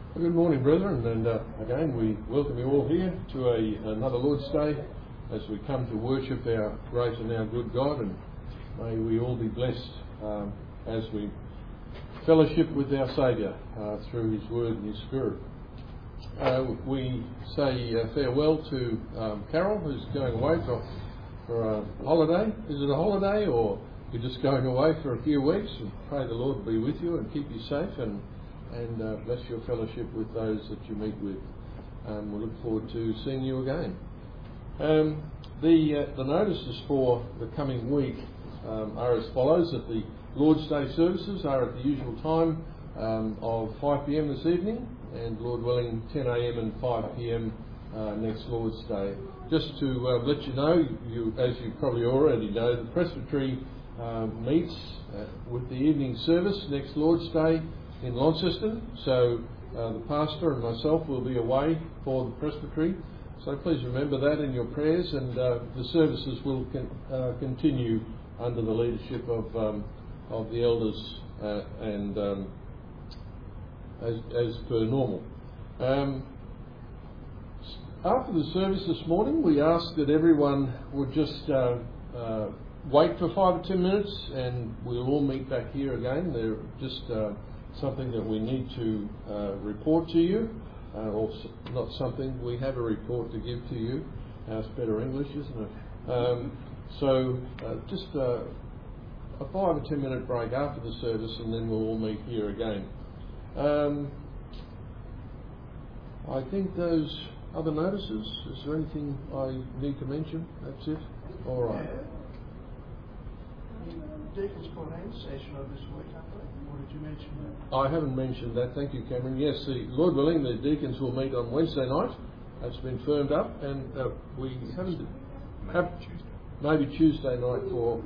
Good morning, brethren, and again we welcome you all here to another Lord's Day as we come to worship our great and our good God, and may we all be blessed as we fellowship with our Saviour through His Word and His Spirit. We say farewell to Carol, who's going away for a holiday. Is it a holiday, or you're just going away for a few weeks? And pray the Lord be with you and keep you safe and bless your fellowship with those that you meet with. We look forward to seeing you again. The notices for the coming week are as follows: that the Lord's Day services are at the usual time of 5 p.m. this evening, and Lord willing 10 a.m. and 5 p.m. Next Lord's Day. Just to let you know, as you probably already know, the Presbytery meets with the evening service next Lord's Day in Launceston, so the pastor and myself will be away for the Presbytery, so please remember that in your prayers, and the services will continue under the leadership of the elders and as per normal. After the service this morning, we asked that everyone would just wait for 5 or 10 minutes, and we'll all meet back here again. They're just something that we need to report to you, or not something, we have a report to give to you. That's better English, isn't it? So just a 5 or 10 minute break after the service, and then we'll all meet here again. I think those other notices, is there anything I need to mention? That's it? All right. Deacons Coordinating session of this week, or did you mention that? I haven't mentioned that, thank you, Cameron. Yes, Lord willing, the deacons will meet on Wednesday night. That's been firmed up, and we haven't maybe Tuesday night for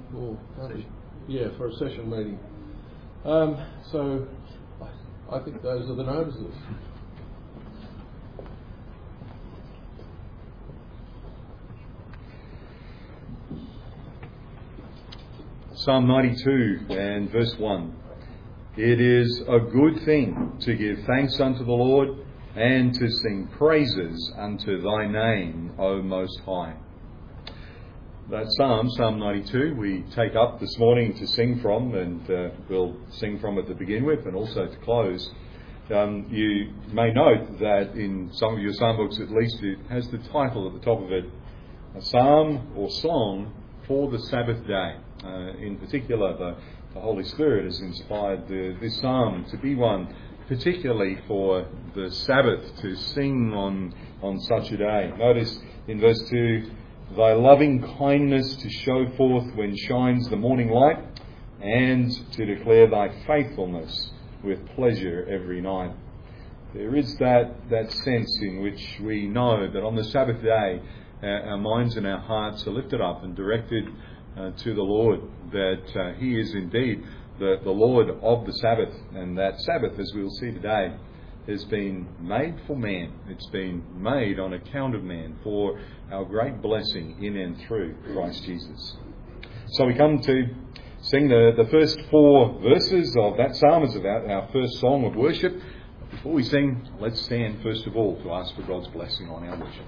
a session meeting. So I think those are the notices. Psalm 92 and verse 1. It is a good thing to give thanks unto the Lord and to sing praises unto thy name, O Most High. That Psalm 92, we take up this morning to sing from, and we'll sing from it to begin with and also to close. You may note that in some of your psalm books at least it has the title at the top of it, a psalm or song for the Sabbath day. In particular, the Holy Spirit has inspired this psalm to be one particularly for the Sabbath, to sing on such a day. Notice in verse 2, thy loving kindness to show forth when shines the morning light, and to declare thy faithfulness with pleasure every night. There is that sense in which we know that on the Sabbath day our minds and our hearts are lifted up and directed to the Lord, that He is indeed the Lord of the Sabbath, and that Sabbath, as we'll see today, has been made for man. It's been made on account of man for our great blessing in and through Christ Jesus. So we come to sing the first 4 verses of that psalm as about our first song of worship. Before we sing, let's stand first of all to ask for God's blessing on our worship.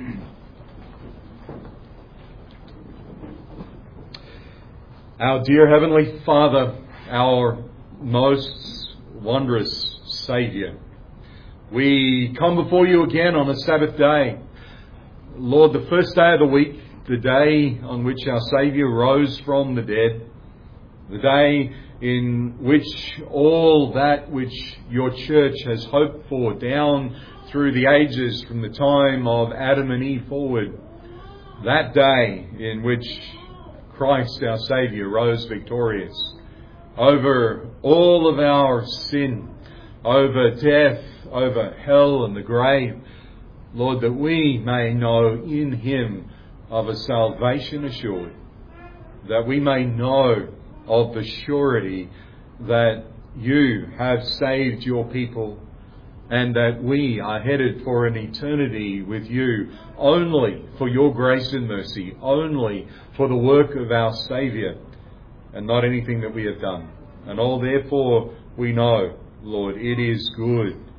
Our dear Heavenly Father, our most wondrous Saviour, we come before you again on a Sabbath day. Lord, the first day of the week, the day on which our Saviour rose from the dead, the day in which all that which your church has hoped for down through the ages from the time of Adam and Eve forward, that day in which Christ our Saviour rose victorious over all of our sin, over death, over hell and the grave. Lord, that we may know in Him of a salvation assured, that we may know of the surety that you have saved your people, and that we are headed for an eternity with you only for your grace and mercy, only for the work of our Saviour, and not anything that we have done. And all therefore we know, Lord, it is good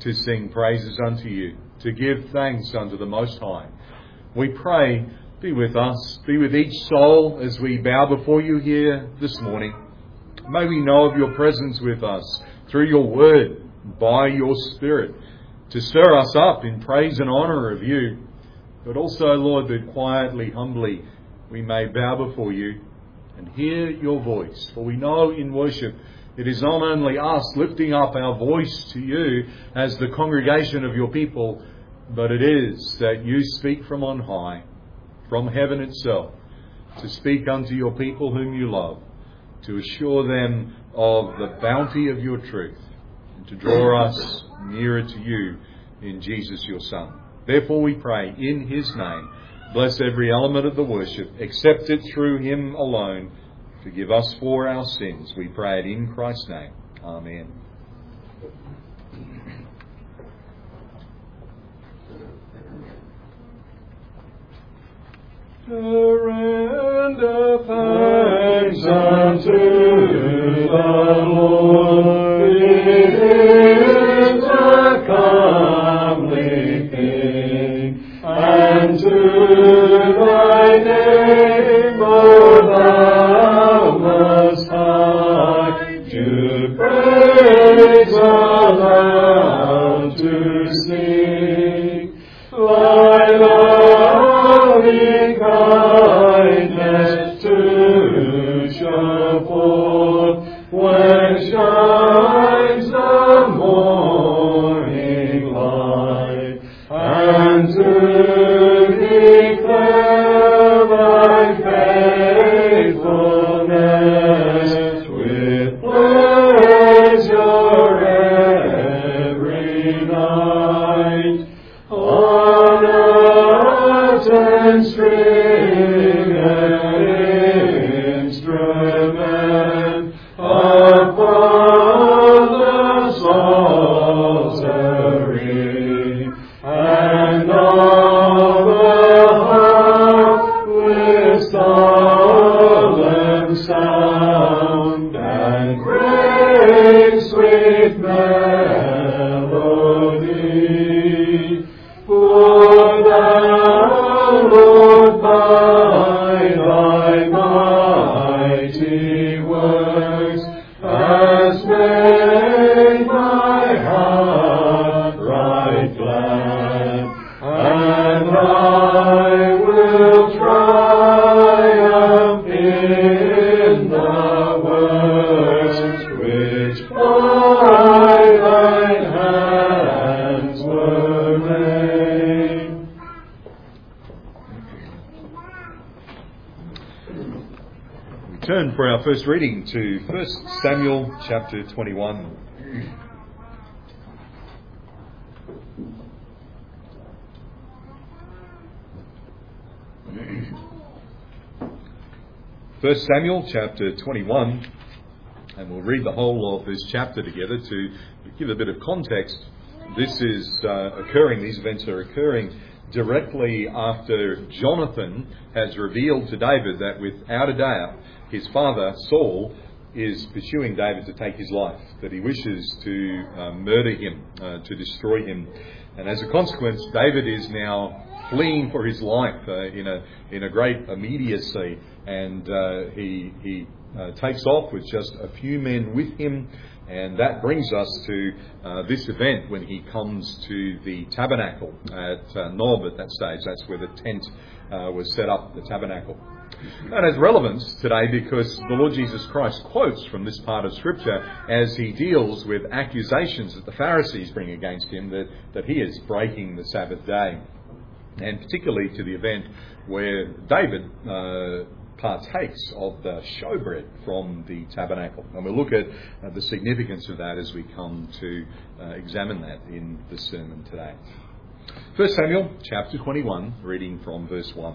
to sing praises unto you, to give thanks unto the Most High. We pray, be with us, be with each soul as we bow before you here this morning. May we know of your presence with us through your word, by your Spirit, to stir us up in praise and honour of you. But also, Lord, that quietly, humbly, we may bow before you and hear your voice. For we know in worship it is not only us lifting up our voice to you as the congregation of your people, but it is that you speak from on high, from heaven itself, to speak unto your people whom you love, to assure them of the bounty of your truth, and to draw us nearer to you in Jesus your Son. Therefore we pray in his name, bless every element of the worship, accept it through him alone, forgive us for our sins. We pray it in Christ's name. Amen. Render thanks unto the Lord, it is a comely thing, and to thy name, O thou Most High, to praise aloud, to sing thy loving kindness to show forth when shines the morning light, and to declare thy faithfulness with pleasure every night. On earth and string and instrument upon the psaltery, and on the harp with solemn sound and great sweet melody. For thou, Lord, by thy mighty works, hast made my heart right glad, and I will triumph in the works which by thine hands were made. We turn for our first reading to 1 Samuel chapter 21. First Samuel chapter 21, and we'll read the whole of this chapter together to give a bit of context. This is these events are occurring directly after Jonathan has revealed to David that without a doubt his father Saul is pursuing David to take his life, that he wishes to murder him, to destroy him. And as a consequence, David is now fleeing for his life in a great immediacy, and he takes off with just a few men with him. And that brings us to this event when he comes to the tabernacle at Nob at that stage. That's where the tent was set up, the tabernacle. That has relevance today because the Lord Jesus Christ quotes from this part of Scripture as he deals with accusations that the Pharisees bring against him that he is breaking the Sabbath day. And particularly to the event where David partakes of the showbread from the tabernacle. And we'll look at the significance of that as we come to examine that in the sermon today. 1 Samuel chapter 21, reading from verse 1.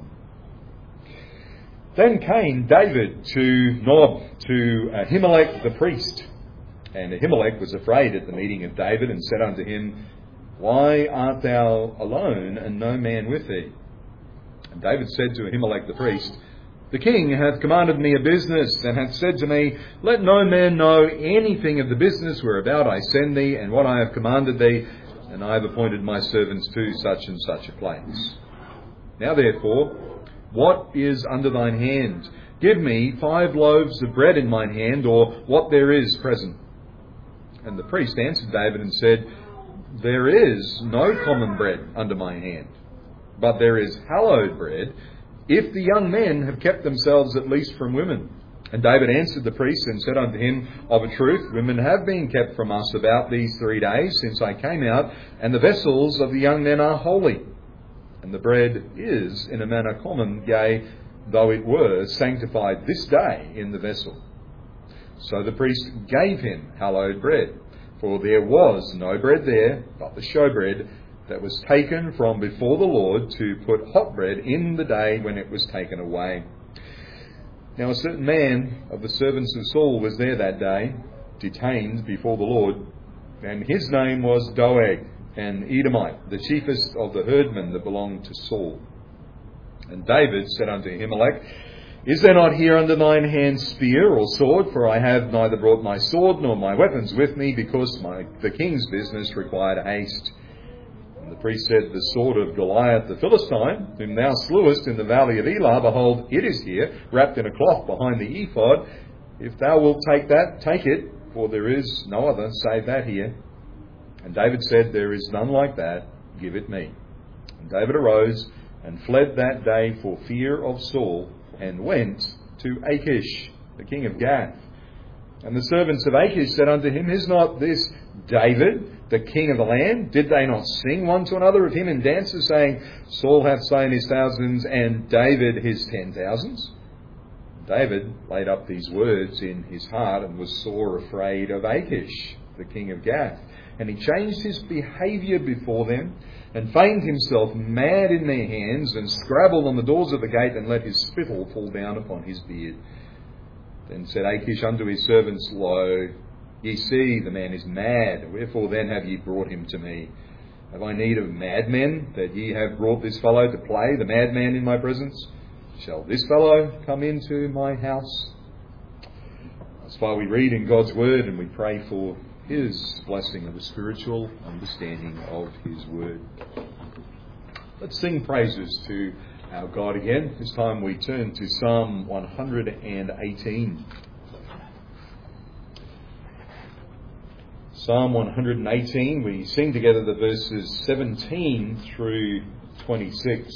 Then came David to Nob, to Ahimelech the priest. And Ahimelech was afraid at the meeting of David, and said unto him, Why art thou alone, and no man with thee? And David said to Ahimelech the priest, The king hath commanded me a business, and hath said to me, Let no man know anything of the business whereabout I send thee, and what I have commanded thee, and I have appointed my servants to such and such a place. Now therefore, what is under thine hand? Give me 5 loaves of bread in mine hand, or what there is present. And the priest answered David and said, There is no common bread under my hand, but there is hallowed bread, if the young men have kept themselves at least from women. And David answered the priest and said unto him, Of a truth, women have been kept from us about these 3 days since I came out, and the vessels of the young men are holy. And the bread is in a manner common, yea, though it were sanctified this day in the vessel. So the priest gave him hallowed bread, for there was no bread there, but the showbread that was taken from before the Lord to put hot bread in the day when it was taken away. Now a certain man of the servants of Saul was there that day, detained before the Lord, and his name was Doeg, an Edomite, the chiefest of the herdmen that belonged to Saul. And David said unto Ahimelech, Is there not here under thine hand spear or sword? For I have neither brought my sword nor my weapons with me, because the king's business required haste. And the priest said, The sword of Goliath the Philistine, whom thou slewest in the valley of Elah, behold, it is here, wrapped in a cloth behind the ephod. If thou wilt take that, take it, for there is no other save that here. And David said, There is none like that, give it me. And David arose and fled that day for fear of Saul, and went to Achish, the king of Gath. And the servants of Achish said unto him, Is not this David, the king of the land? Did they not sing one to another of him in dances, saying, Saul hath slain his thousands, and David his 10,000s? David laid up these words in his heart, and was sore afraid of Achish, the king of Gath. And he changed his behaviour before them, and feigned himself mad in their hands, and scrabbled on the doors of the gate, and let his spittle fall down upon his beard. Then said Achish unto his servants, Lo, ye see, the man is mad. Wherefore then have ye brought him to me? Have I need of madmen, that ye have brought this fellow to play the madman in my presence? Shall this fellow come into my house? That's why we read in God's word, and we pray for his blessing of a spiritual understanding of his word. Let's sing praises to our God again. This time we turn to Psalm 118. Psalm 118, we sing together the verses 17 through 26.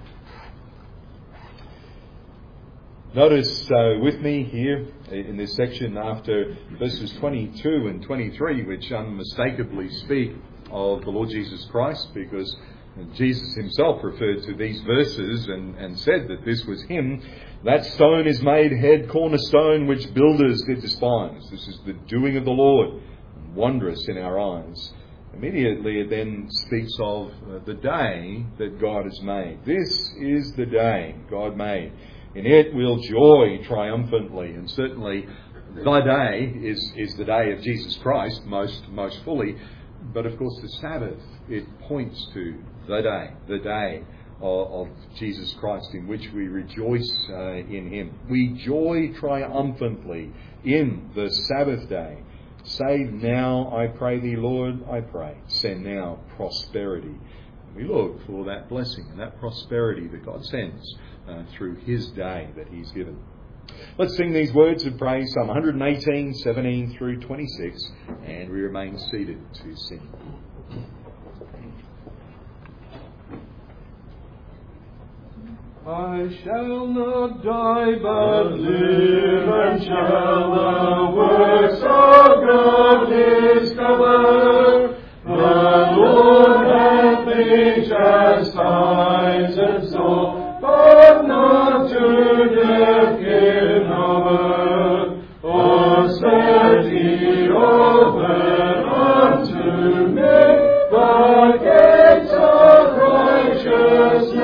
Notice with me here in this section after verses 22 and 23, which unmistakably speak of the Lord Jesus Christ, because Jesus himself referred to these verses and said that this was him. That stone is made head cornerstone, which builders did despise. This is the doing of the Lord, wondrous in our eyes. Immediately it then speaks of the day that God has made. This is the day God made. In it we'll joy triumphantly, and certainly thy day is the day of Jesus Christ most fully. But of course the Sabbath, it points to the day of Jesus Christ, in which we rejoice in him. We joy triumphantly in the Sabbath day. Save now, I pray thee, Lord, I pray. Send now prosperity. We look for that blessing and that prosperity that God sends through his day that he's given. Let's sing these words of praise, Psalm 118, 17 through 26, and we remain seated to sing. I shall not die, but live, and shall the works of God discover. The Lord hath been chastised and sore, but not to death given over. Austerity open unto me, the gates of righteousness.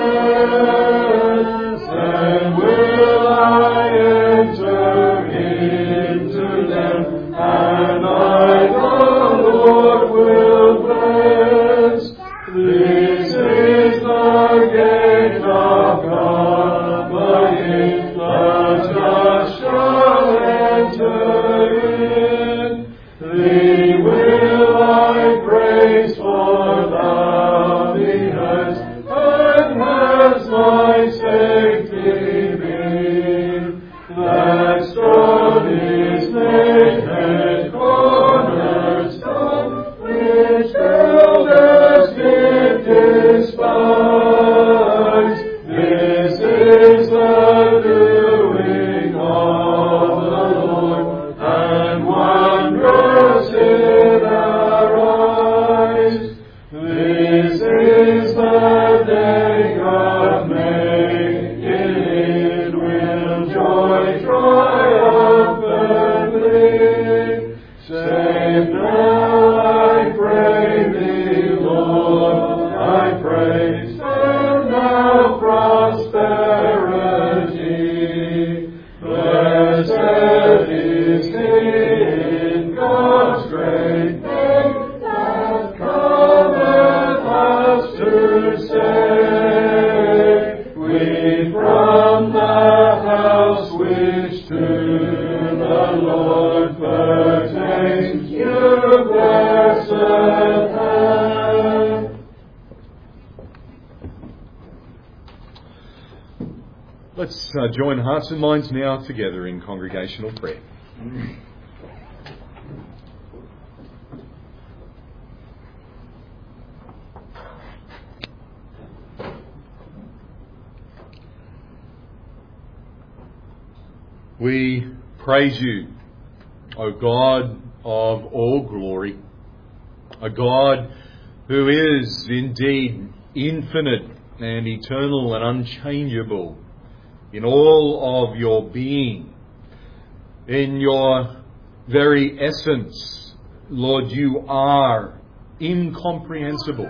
And will I enter into them, and I, the Lord, will Let's join hearts and minds now together in congregational prayer. We praise you, O God of all glory, a God who is indeed infinite and eternal and unchangeable in all of your being, in your very essence. Lord, you are incomprehensible.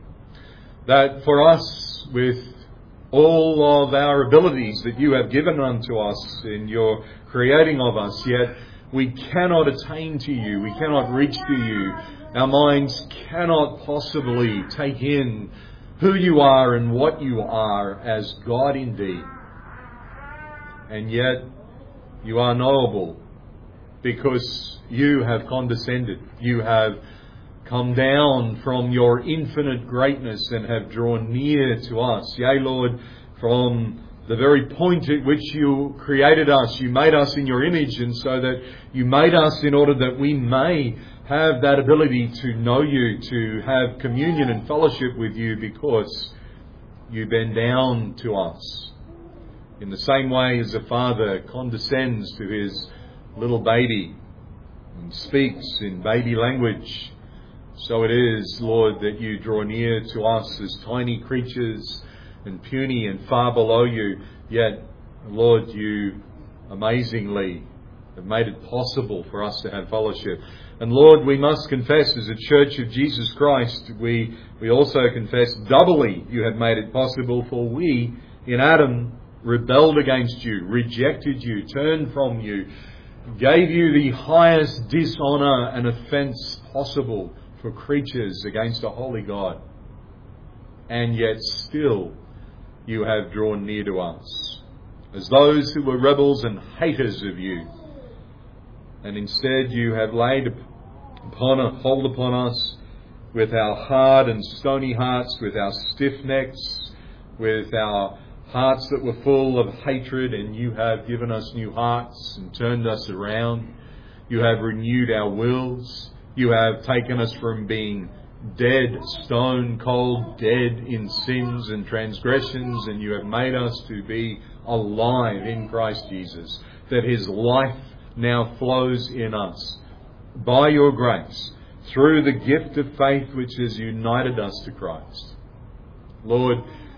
That for us, with all of our abilities that you have given unto us in your creating of us, yet we cannot attain to you, we cannot reach to you. Our minds cannot possibly take in who you are and what you are as God indeed. And yet you are knowable because you have condescended. You have come down from your infinite greatness and have drawn near to us. Yea, Lord, from the very point at which you created us, you made us in your image, and so that you made us in order that we may have that ability to know you, to have communion and fellowship with you, because you bend down to us. In the same way as a father condescends to his little baby and speaks in baby language, so it is, Lord, that you draw near to us as tiny creatures and puny and far below you. Yet, Lord, you amazingly have made it possible for us to have fellowship. And Lord, we must confess as a Church of Jesus Christ, we also confess doubly you have made it possible, for we in Adam rebelled against you, rejected you, turned from you, gave you the highest dishonour and offence possible for creatures against a holy God. And yet still you have drawn near to us as those who were rebels and haters of you. And instead you have laid hold upon us with our hard and stony hearts, with our stiff necks, with our hearts that were full of hatred, and you have given us new hearts and turned us around. You have renewed our wills. You have taken us from being dead, stone cold, dead in sins and transgressions, and you have made us to be alive in Christ Jesus, that his life now flows in us by your grace through the gift of faith which has united us to Christ. Lord,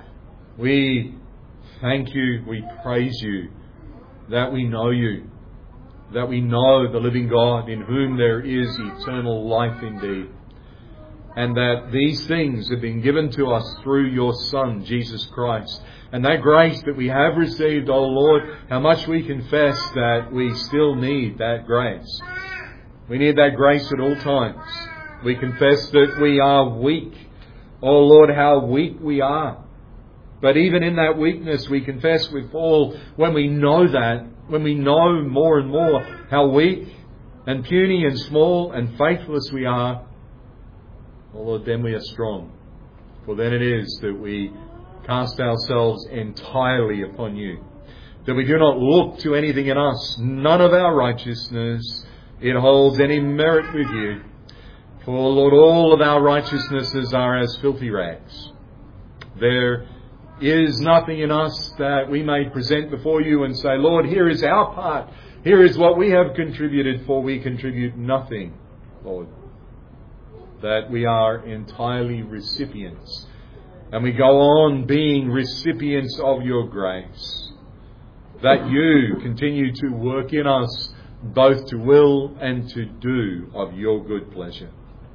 we thank you, we praise you that we know you, that we know the living God in whom there is eternal life indeed, and that these things have been given to us through your Son, Jesus Christ. And that grace that we have received, O Lord, how much we confess that we still need that grace. We need that grace at all times. We confess that we are weak. O Lord, how weak we are. But even in that weakness, we confess with Paul, when we know that, when we know more and more how weak and puny and small and faithless we are, oh Lord, then we are strong. For then it is that we cast ourselves entirely upon you. That we do not look to anything in us, none of our righteousness, it holds any merit with you. For Lord, all of our righteousnesses are as filthy rags. There is nothing in us that we may present before you and say, Lord, here is our part. Here is what we have contributed, for we contribute nothing, Lord. That we are entirely recipients. And we go on being recipients of your grace. That you continue to work in us both to will and to do of your good pleasure.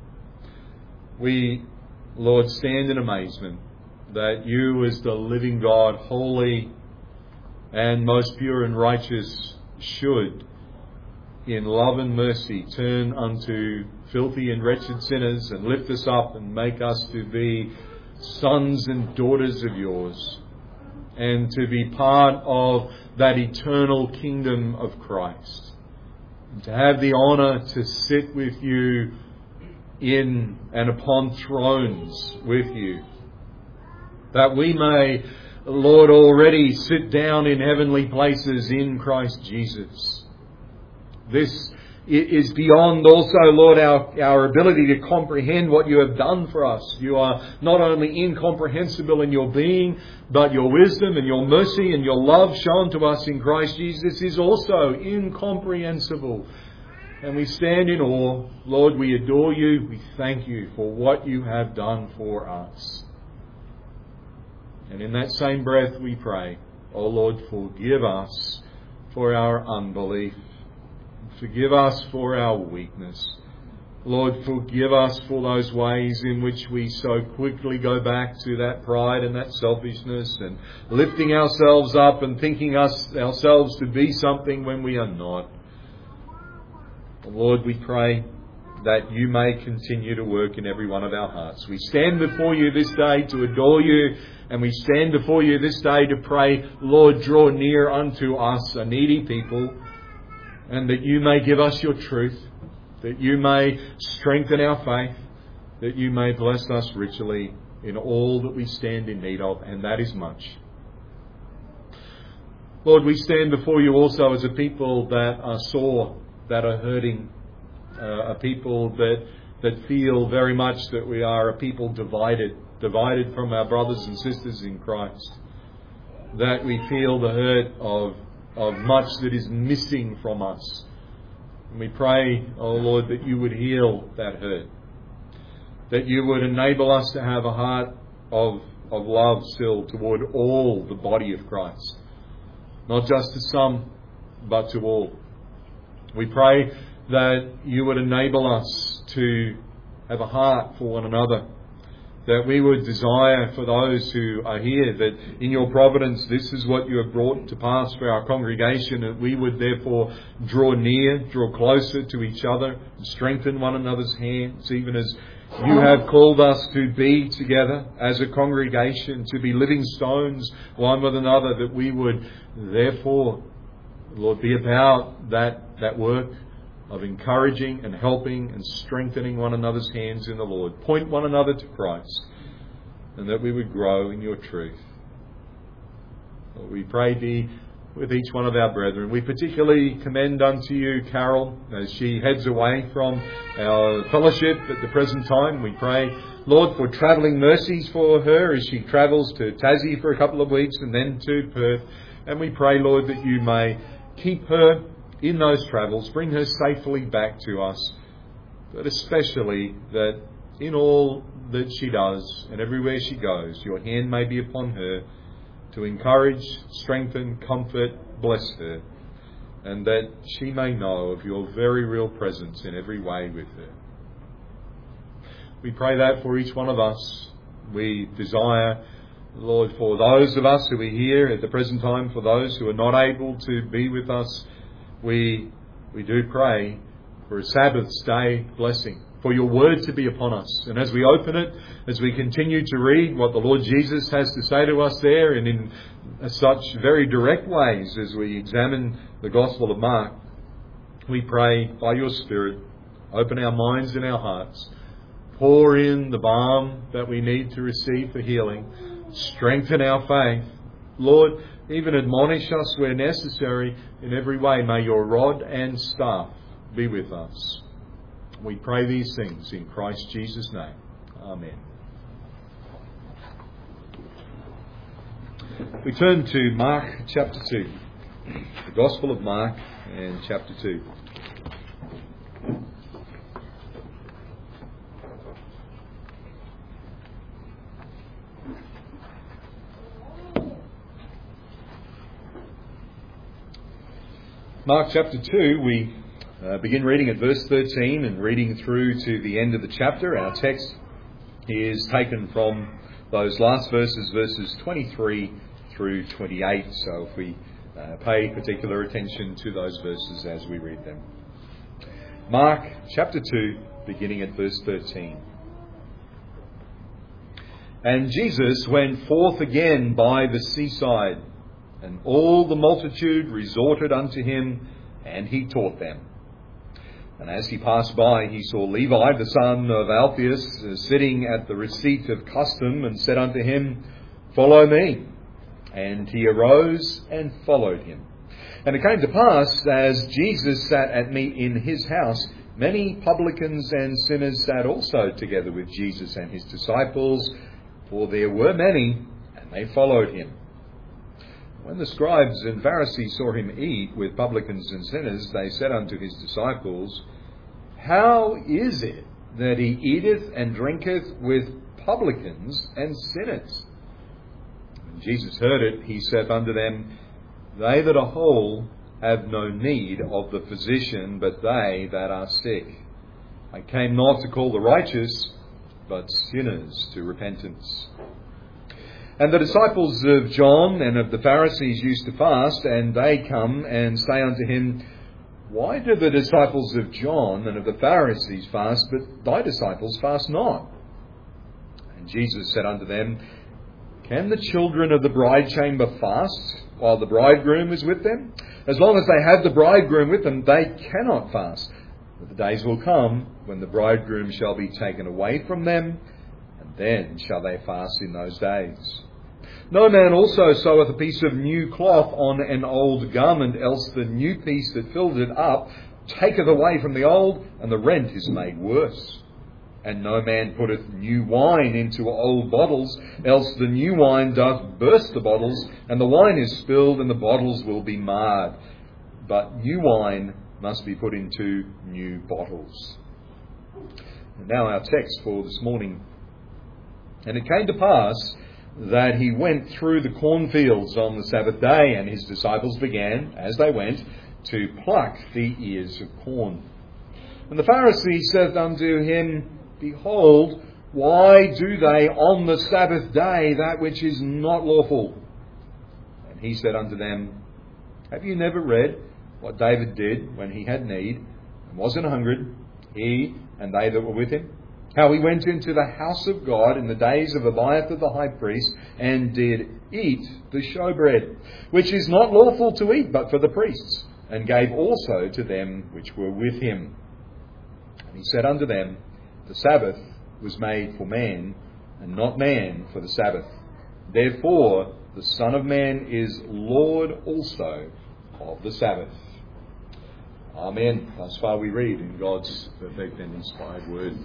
We, Lord, stand in amazement that you as the living God, holy and most pure and righteous, should in love and mercy turn unto filthy and wretched sinners and lift us up and make us to be sons and daughters of yours, and to be part of that eternal kingdom of Christ, and to have the honour to sit with you in and upon thrones with you, that we may Lord, already sit down in heavenly places in Christ Jesus. This is beyond also, Lord, our ability to comprehend what you have done for us. You are not only incomprehensible in your being, but your wisdom and your mercy and your love shown to us in Christ Jesus is also incomprehensible. And we stand in awe. Lord, we adore you. We thank you for what you have done for us. And in that same breath we pray, O Lord, forgive us for our unbelief. Forgive us for our weakness. Lord, forgive us for those ways in which we so quickly go back to that pride and that selfishness and lifting ourselves up and thinking ourselves to be something when we are not. Lord, we pray that you may continue to work in every one of our hearts. We stand before you this day to adore you, and we stand before you this day to pray, Lord, draw near unto us, a needy people, and that you may give us your truth, that you may strengthen our faith, that you may bless us richly in all that we stand in need of, and that is much. Lord, we stand before you also as a people that are sore, that are hurting, a people that feel very much that we are a people divided from our brothers and sisters in Christ, that we feel the hurt of much that is missing from us. And we pray, oh Lord, that you would heal that hurt, that you would enable us to have a heart of love still toward all the body of Christ, not just to some, but to all. We pray that you would enable us to have a heart for one another, that we would desire for those who are here, that in your providence this is what you have brought to pass for our congregation, that we would therefore draw near, draw closer to each other, and strengthen one another's hands, even as you have called us to be together as a congregation, to be living stones one with another, that we would therefore, Lord, be about that work of encouraging and helping and strengthening one another's hands in the Lord. Point one another to Christ, and that we would grow in your truth. Lord, we pray thee with each one of our brethren. We particularly commend unto you Carol as she heads away from our fellowship at the present time. We pray, Lord, for travelling mercies for her as she travels to Tassie for a couple of weeks and then to Perth. And we pray, Lord, that you may keep her in those travels, bring her safely back to us, but especially that in all that she does and everywhere she goes, your hand may be upon her to encourage, strengthen, comfort, bless her, and that she may know of your very real presence in every way with her. We pray that for each one of us. We desire, Lord, for those of us who are here at the present time, for those who are not able to be with us, we do pray for a Sabbath's day blessing, for your word to be upon us. And as we open it, as we continue to read what the Lord Jesus has to say to us there, and in such very direct ways as we examine the Gospel of Mark, we pray by your Spirit, open our minds and our hearts, pour in the balm that we need to receive for healing, strengthen our faith. Lord, even admonish us where necessary in every way. May your rod and staff be with us. We pray these things in Christ Jesus' name. Amen. We turn to Mark chapter 2. The Gospel of Mark and chapter 2. Mark chapter 2, we begin reading at verse 13 and reading through to the end of the chapter. Our text is taken from those last verses, verses 23 through 28. So if we pay particular attention to those verses as we read them. Mark chapter 2, beginning at verse 13. And Jesus went forth again by the seaside, and all the multitude resorted unto him, and he taught them. And as he passed by, he saw Levi, the son of Alphaeus, sitting at the receipt of custom, and said unto him, Follow me. And he arose and followed him. And it came to pass, as Jesus sat at meat in his house, many publicans and sinners sat also together with Jesus and his disciples, for there were many, and they followed him. When the scribes and Pharisees saw him eat with publicans and sinners, they said unto his disciples, How is it that he eateth and drinketh with publicans and sinners? When Jesus heard it, he saith unto them, They that are whole have no need of the physician, but they that are sick. I came not to call the righteous, but sinners to repentance. And the disciples of John and of the Pharisees used to fast, and they come and say unto him, Why do the disciples of John and of the Pharisees fast, but thy disciples fast not? And Jesus said unto them, Can the children of the bride chamber fast while the bridegroom is with them? As long as they have the bridegroom with them, they cannot fast. But the days will come when the bridegroom shall be taken away from them, and then shall they fast in those days. No man also seweth a piece of new cloth on an old garment, else the new piece that filled it up taketh away from the old, and the rent is made worse. And no man putteth new wine into old bottles, else the new wine doth burst the bottles, and the wine is spilled, and the bottles will be marred. But new wine must be put into new bottles. And now our text for this morning. And it came to pass that he went through the cornfields on the Sabbath day, and his disciples began, as they went, to pluck the ears of corn. And the Pharisees said unto him, Behold, why do they on the Sabbath day that which is not lawful? And he said unto them, Have you never read what David did when he had need, and was an hungered, he and they that were with him? How he went into the house of God in the days of Abiathar the high priest, and did eat the showbread, which is not lawful to eat but for the priests, and gave also to them which were with him. And he said unto them, The Sabbath was made for man, and not man for the Sabbath. Therefore the Son of Man is Lord also of the Sabbath. Amen. Thus far we read in God's perfect and inspired word.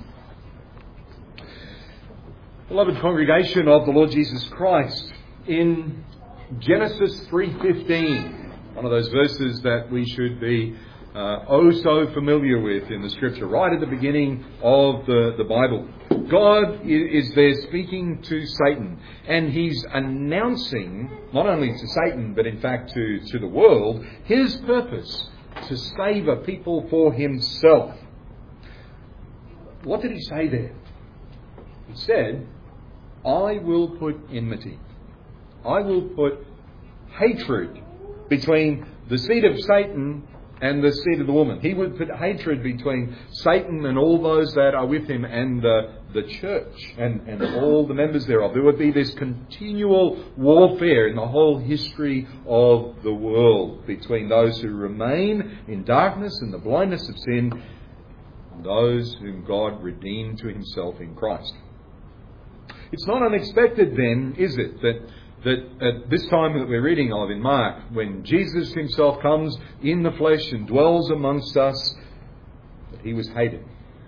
Beloved congregation of the Lord Jesus Christ, in Genesis 3:15, one of those verses that we should be so familiar with in the Scripture, right at the beginning of the Bible, God is there speaking to Satan, and he's announcing, not only to Satan, but in fact to the world, his purpose to save a people for himself. What did he say there? He said, I will put enmity. I will put hatred between the seed of Satan and the seed of the woman. He would put hatred between Satan and all those that are with him and the church and all the members thereof. There would be this continual warfare in the whole history of the world between those who remain in darkness and the blindness of sin and those whom God redeemed to himself in Christ. It's not unexpected then, is it, that at this time that we're reading of in Mark, when Jesus himself comes in the flesh and dwells amongst us, that he was hated.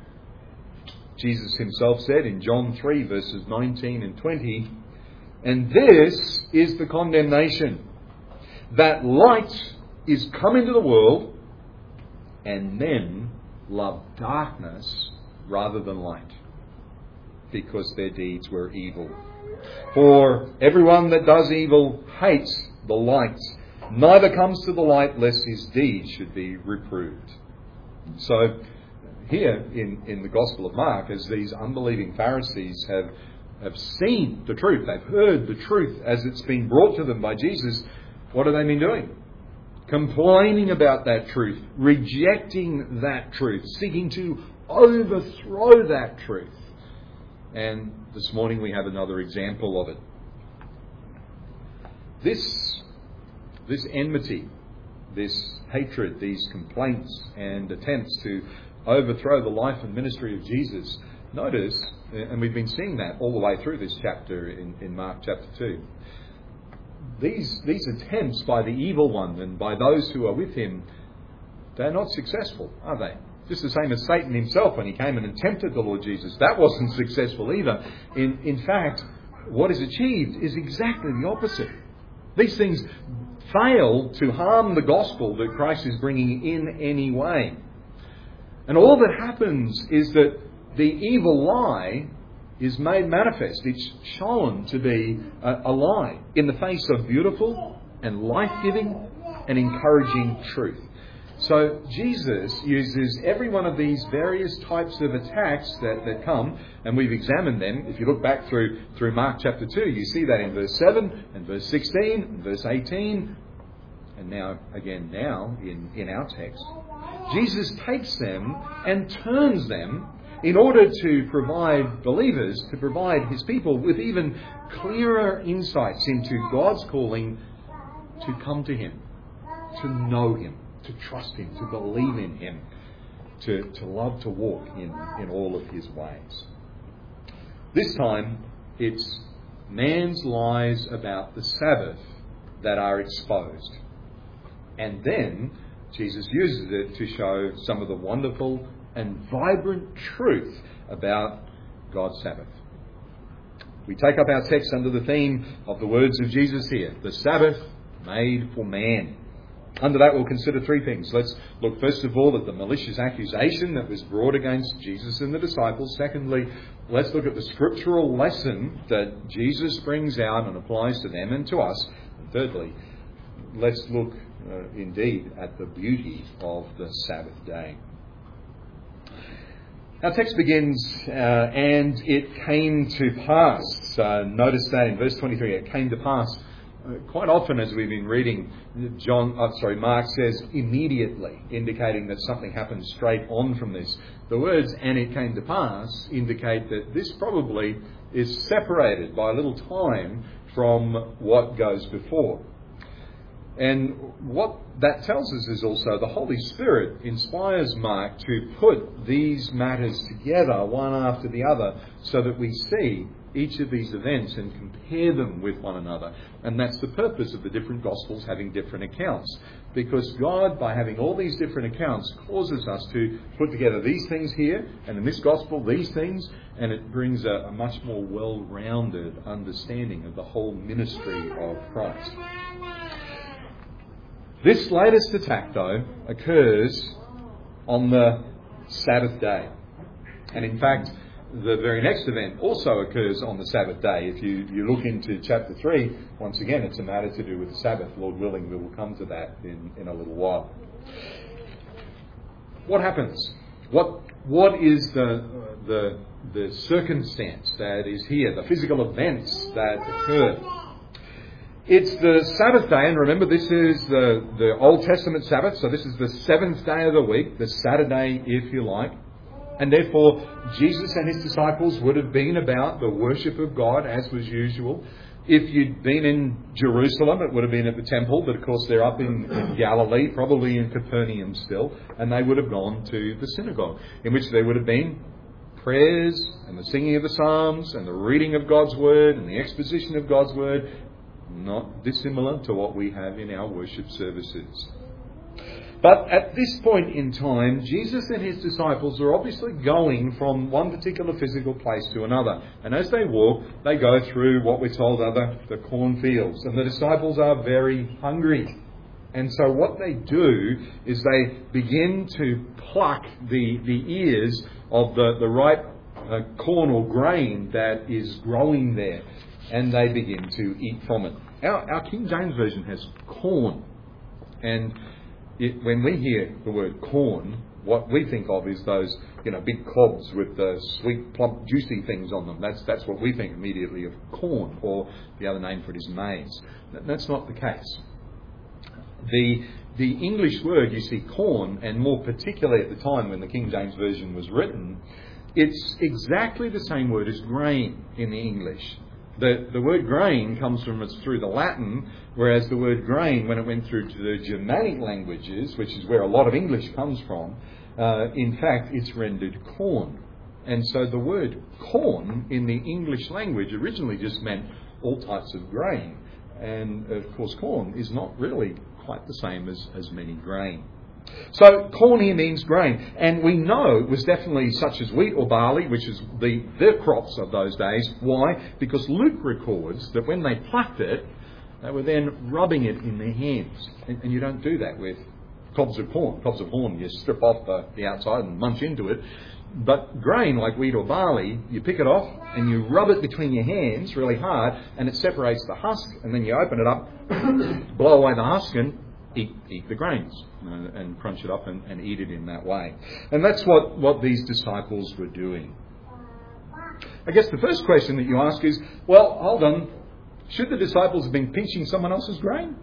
Jesus himself said in John 3 verses 19 and 20, And this is the condemnation, that light is come into the world, and men love darkness rather than light, because their deeds were evil. For everyone that does evil hates the light, neither comes to the light, lest his deeds should be reproved. So here in the Gospel of Mark, as these unbelieving Pharisees have seen the truth, they've heard the truth as it's been brought to them by Jesus, what have they been doing? Complaining about that truth, rejecting that truth, seeking to overthrow that truth. And this morning we have another example of it. This enmity, this hatred, these complaints and attempts to overthrow the life and ministry of Jesus, notice, and we've been seeing that all the way through this chapter in Mark chapter 2, these attempts by the evil one and by those who are with him, they're not successful, are they? Just the same as Satan himself when he came and tempted the Lord Jesus. That wasn't successful either. In fact, what is achieved is exactly the opposite. These things fail to harm the gospel that Christ is bringing in any way. And all that happens is that the evil lie is made manifest. It's shown to be a lie in the face of beautiful and life-giving and encouraging truth. So Jesus uses every one of these various types of attacks that come, and we've examined them. If you look back through Mark chapter 2, you see that in verse 7 and verse 16 and verse 18, and now in our text. Jesus takes them and turns them in order to provide believers, to provide his people with even clearer insights into God's calling to come to him, to know him, to trust him, to believe in him, to love to walk in all of his ways. This time, it's man's lies about the Sabbath that are exposed. And then Jesus uses it to show some of the wonderful and vibrant truth about God's Sabbath. We take up our text under the theme of the words of Jesus here, the Sabbath made for man. Under that, we'll consider three things. Let's look first of all at the malicious accusation that was brought against Jesus and the disciples. Secondly, let's look at the scriptural lesson that Jesus brings out and applies to them and to us. And thirdly, let's look indeed at the beauty of the Sabbath day. Our text begins, and it came to pass. Notice that in verse 23, it came to pass. Quite often as we've been reading, Mark says immediately, indicating that something happens straight on from this. The words, and it came to pass, indicate that this probably is separated by a little time from what goes before. And what that tells us is also the Holy Spirit inspires Mark to put these matters together one after the other so that we see each of these events and compare them with one another. And that's the purpose of the different Gospels having different accounts. Because God, by having all these different accounts, causes us to put together these things here, and in this Gospel, these things, and it brings a much more well-rounded understanding of the whole ministry of Christ. This latest attack, though, occurs on the Sabbath day. And in fact, the very next event also occurs on the Sabbath day. If you look into chapter 3, once again, it's a matter to do with the Sabbath. Lord willing, we will come to that in a little while. What happens? What is the circumstance that is here, the physical events that occur? It's the Sabbath day, and remember this is the Old Testament Sabbath, so this is the seventh day of the week, the Saturday if you like. And therefore, Jesus and his disciples would have been about the worship of God as was usual. If you'd been in Jerusalem, it would have been at the temple, but of course they're up in Galilee, probably in Capernaum still, and they would have gone to the synagogue, in which there would have been prayers and the singing of the Psalms and the reading of God's Word and the exposition of God's Word, not dissimilar to what we have in our worship services. But at this point in time, Jesus and his disciples are obviously going from one particular physical place to another. And as they walk, they go through what we're told are the cornfields. And the disciples are very hungry. And so what they do is they begin to pluck the ears of the ripe corn or grain that is growing there. And they begin to eat from it. Our King James Version has corn. And when we hear the word corn, what we think of is those, big cobs with the sweet, plump, juicy things on them. That's what we think immediately of corn, or the other name for it is maize. That's not the case. The English word, you see, corn, and more particularly at the time when the King James Version was written, it's exactly the same word as grain in the English. The word grain comes through the Latin, whereas the word grain, when it went through to the Germanic languages, which is where a lot of English comes from, in fact, it's rendered corn. And so the word corn in the English language originally just meant all types of grain. And of course corn is not really quite the same as many grain. So corn here means grain. And we know it was definitely such as wheat or barley, which is the crops of those days. Why? Because Luke records that when they plucked it, they were then rubbing it in their hands. And you don't do that with cobs of corn. Cobs of corn, you strip off the outside and munch into it. But grain, like wheat or barley, you pick it off and you rub it between your hands really hard, and it separates the husk, and then you open it up, blow away the husk, and eat the grains, and crunch it up and eat it in that way. And that's what these disciples were doing. I guess the first question that you ask is, well, hold on, should the disciples have been pinching someone else's grain?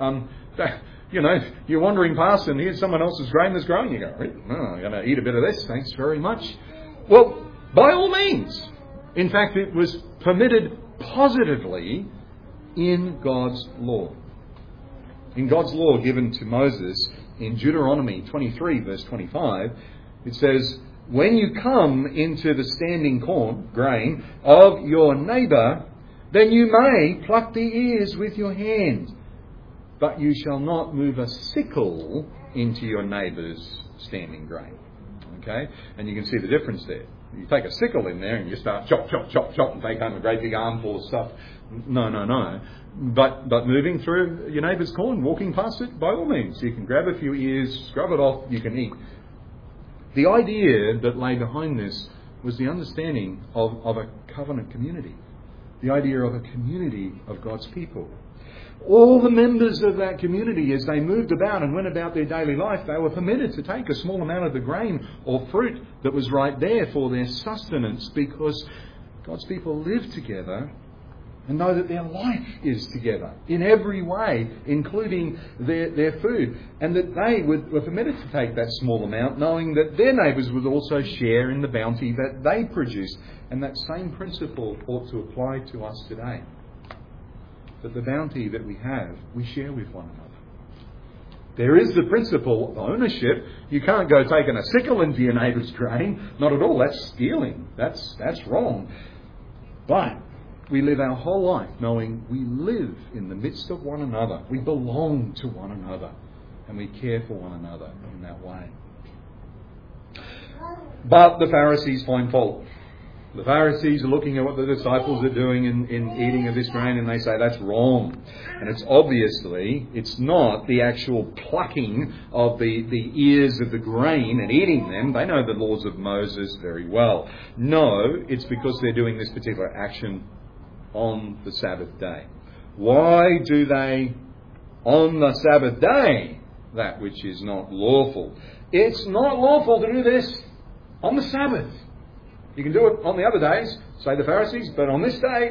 You're wandering past and here's someone else's grain that's growing. You go, I'm going to eat a bit of this, thanks very much. Well, by all means. In fact, it was permitted positively in God's law. In God's law given to Moses in Deuteronomy 23 verse 25, it says, when you come into the standing corn, grain, of your neighbour, then you may pluck the ears with your hand. But you shall not move a sickle into your neighbour's standing grain. Okay? And you can see the difference there. You take a sickle in there and you start chop, chop, chop, chop and take home a great big armful of stuff. No. But moving through your neighbour's corn, walking past it, by all means. You can grab a few ears, scrub it off, you can eat. The idea that lay behind this was the understanding of a covenant community. The idea of a community of God's people. All the members of that community, as they moved about and went about their daily life, they were permitted to take a small amount of the grain or fruit that was right there for their sustenance, because God's people live together and know that their life is together in every way, including their food, and that they were permitted to take that small amount, knowing that their neighbours would also share in the bounty that they produced. And that same principle ought to apply to us today. That the bounty that we have, we share with one another. There is the principle of ownership. You can't go taking a sickle into your neighbour's grain. Not at all. That's stealing. That's wrong. But we live our whole life knowing we live in the midst of one another. We belong to one another. And we care for one another in that way. But the Pharisees find fault. The Pharisees are looking at what the disciples are doing in eating of this grain, and they say that's wrong. And it's not the actual plucking of the ears of the grain and eating them. They know the laws of Moses very well. No, it's because they're doing this particular action on the Sabbath day. Why do they, on the Sabbath day, that which is not lawful? It's not lawful to do this on the Sabbath. You can do it on the other days, say the Pharisees, but on this day,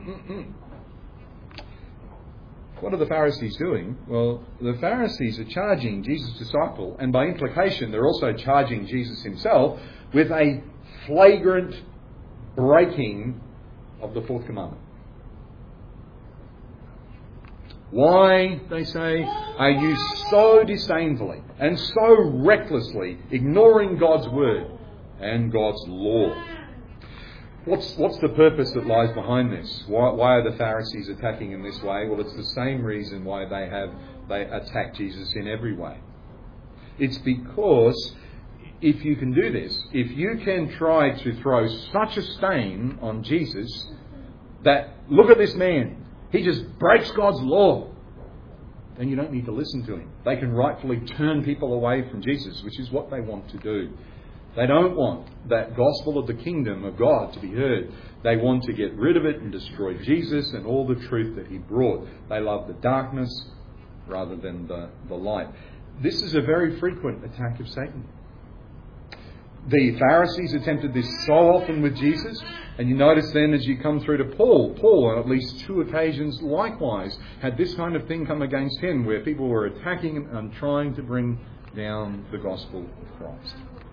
What are the Pharisees doing? Well, the Pharisees are charging Jesus' disciple, and by implication, they're also charging Jesus himself with a flagrant breaking of the fourth commandment. Why, they say, are you so disdainfully and so recklessly ignoring God's word and God's law? What's the purpose that lies behind this? Why are the Pharisees attacking in this way? Well, it's the same reason why they attack Jesus in every way. It's because if you can do this, if you can try to throw such a stain on Jesus that, look at this man, he just breaks God's law, then you don't need to listen to him. They can rightfully turn people away from Jesus, which is what they want to do. They don't want that gospel of the kingdom of God to be heard. They want to get rid of it and destroy Jesus and all the truth that he brought. They love the darkness rather than the light. This is a very frequent attack of Satan. The Pharisees attempted this so often with Jesus, and you notice then as you come through to Paul on at least 2 occasions likewise had this kind of thing come against him, where people were attacking him and trying to bring down the gospel of Christ.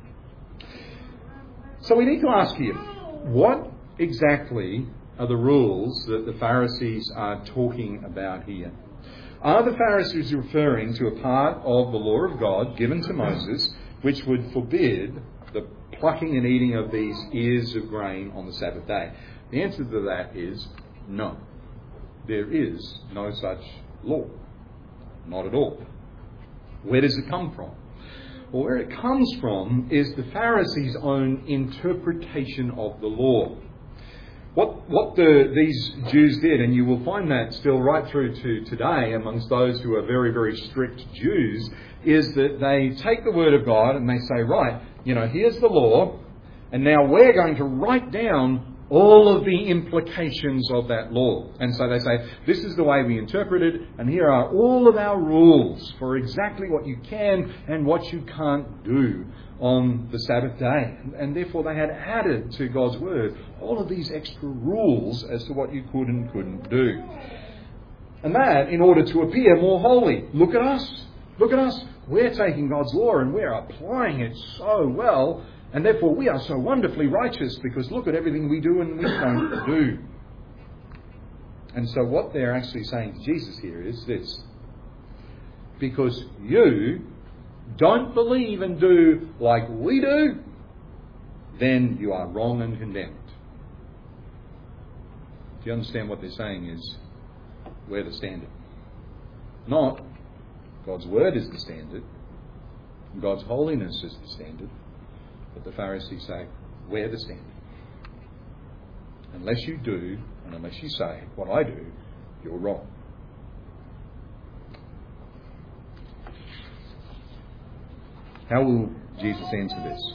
So we need to ask here, what exactly are the rules that the Pharisees are talking about here? Are the Pharisees referring to a part of the law of God given to Moses which would forbid the plucking and eating of these ears of grain on the Sabbath day? The answer to that is no. there is no such law. Not at all. Where does it come from? Well, where it comes from is the Pharisees' own interpretation of the law. What these Jews did, and you will find that still right through to today amongst those who are very, very strict Jews, is that they take the Word of God and they say, right, here's the law, and now we're going to write down all of the implications of that law. And so they say, this is the way we interpret it, and here are all of our rules for exactly what you can and what you can't do on the Sabbath day. And therefore they had added to God's Word all of these extra rules as to what you could and couldn't do. And that in order to appear more holy. Look at us. Look at us. We're taking God's law and we're applying it so well, and therefore we are so wonderfully righteous because look at everything we do and we don't do. And so what they're actually saying to Jesus here is this: because you don't believe and do like we do, then you are wrong and condemned. Do you understand what they're saying is we're the standard? Not God's Word is the standard, God's holiness is the standard, but the Pharisees say we're the standard. Unless you do and unless you say what I do, you're wrong. How will Jesus answer this?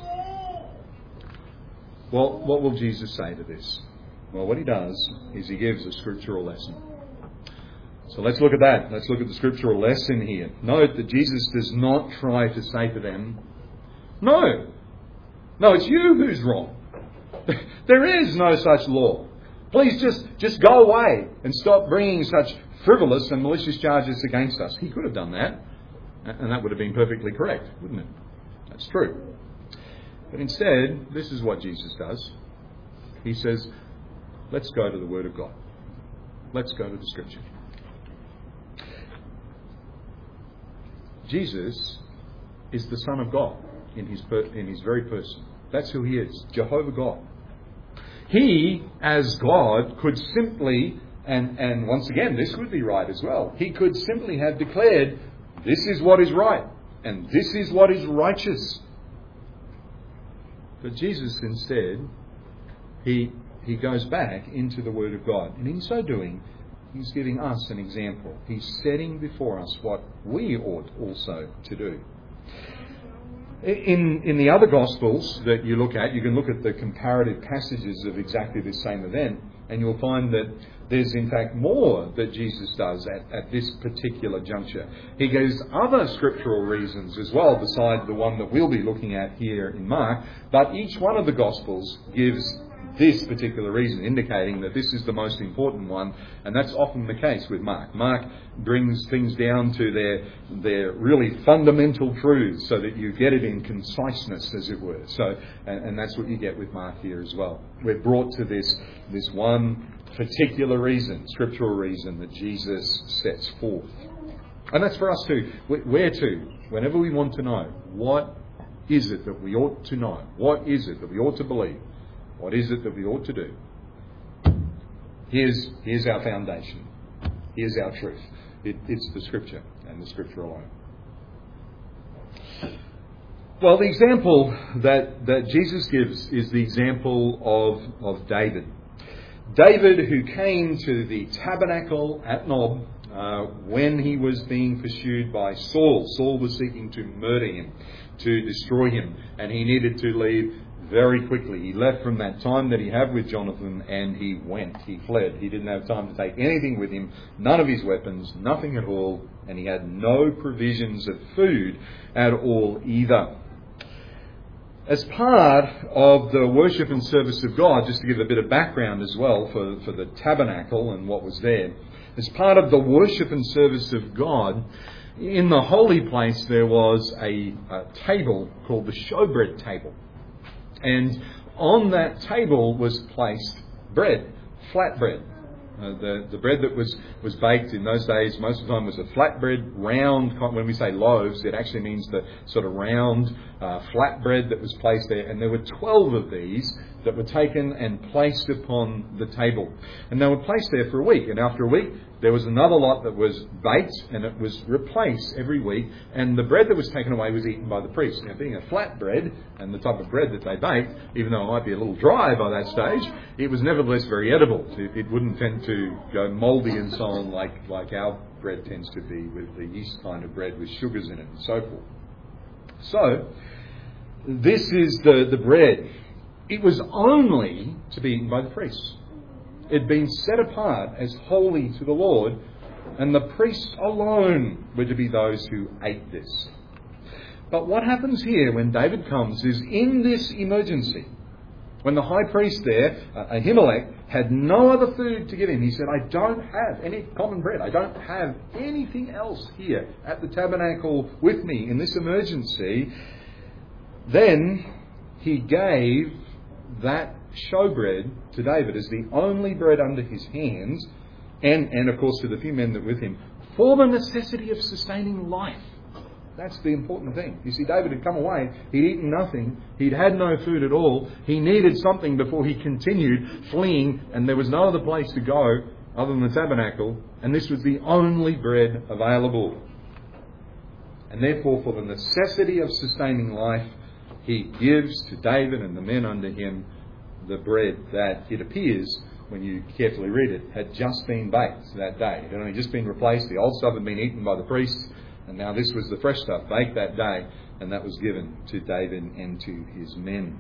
Well, what will Jesus say to this? Well, what he does is he gives a scriptural lesson. So let's look at that. Let's look at the scriptural lesson here. Note that Jesus does not try to say to them, no, it's you who's wrong. There is no such law. Please just go away and stop bringing such frivolous and malicious charges against us. He could have done that, and that would have been perfectly correct, wouldn't it? That's true. But instead, this is what Jesus does. He says, let's go to the Word of God. Let's go to the Scripture. Jesus is the Son of God in his very person. That's who he is, Jehovah God. He, as God, could simply, and once again, this would be right as well, he could simply have declared, this is what is right, and this is what is righteous. But Jesus instead, he goes back into the Word of God, and in so doing, he's giving us an example. He's setting before us what we ought also to do. In the other Gospels that you look at, you can look at the comparative passages of exactly this same event, and you'll find that there's in fact more that Jesus does at this particular juncture. He gives other scriptural reasons as well, besides the one that we'll be looking at here in Mark, but each one of the Gospels gives this particular reason, indicating that this is the most important one, and that's often the case with Mark. Mark brings things down to their really fundamental truths so that you get it in conciseness, as it were. So, and that's what you get with Mark here as well. We're brought to this one particular reason, scriptural reason, that Jesus sets forth. And that's for us too. Where to? Whenever we want to know, what is it that we ought to know? What is it that we ought to believe? What is it that we ought to do? Here's our foundation. Here's our truth. It's the Scripture and the Scripture alone. Well, the example that Jesus gives is the example of David. David, who came to the tabernacle at Nob when he was being pursued by Saul. Saul was seeking to murder him, to destroy him, and he needed to leave very quickly. He left from that time that he had with Jonathan, and he went. He fled. He didn't have time to take anything with him, none of his weapons, nothing at all, and he had no provisions of food at all either. As part of the worship and service of God, just to give a bit of background as well for the tabernacle and what was there, as part of the worship and service of God, in the holy place there was a table called the showbread table. And on that table was placed bread, flat bread. The bread that was baked in those days most of the time was a flatbread, round. When we say loaves, it actually means the sort of round flat bread that was placed there. And there were 12 of these that were taken and placed upon the table. And they were placed there for a week. And after a week, there was another lot that was baked, and it was replaced every week. And the bread that was taken away was eaten by the priest. Now, being a flat bread and the type of bread that they baked, even though it might be a little dry by that stage, it was nevertheless very edible. It wouldn't tend to go mouldy and so on like our bread tends to be with the yeast kind of bread with sugars in it and so forth. So, this is the bread. It was only to be eaten by the priests. It had been set apart as holy to the Lord, and the priests alone were to be those who ate this. But what happens here when David comes is in this emergency, when the high priest there, Ahimelech, had no other food to give him, he said, I don't have any common bread. I don't have anything else here at the tabernacle with me in this emergency. Then he gave that showbread to David as the only bread under his hands, and of course to the few men that were with him, for the necessity of sustaining life. That's the important thing. You see, David had come away, he'd eaten nothing, he'd had no food at all, he needed something before he continued fleeing, and there was no other place to go other than the tabernacle, and this was the only bread available. And therefore, for the necessity of sustaining life, he gives to David and the men under him the bread that, it appears, when you carefully read it, had just been baked that day. It had only just been replaced. The old stuff had been eaten by the priests, and now this was the fresh stuff baked that day, and that was given to David and to his men.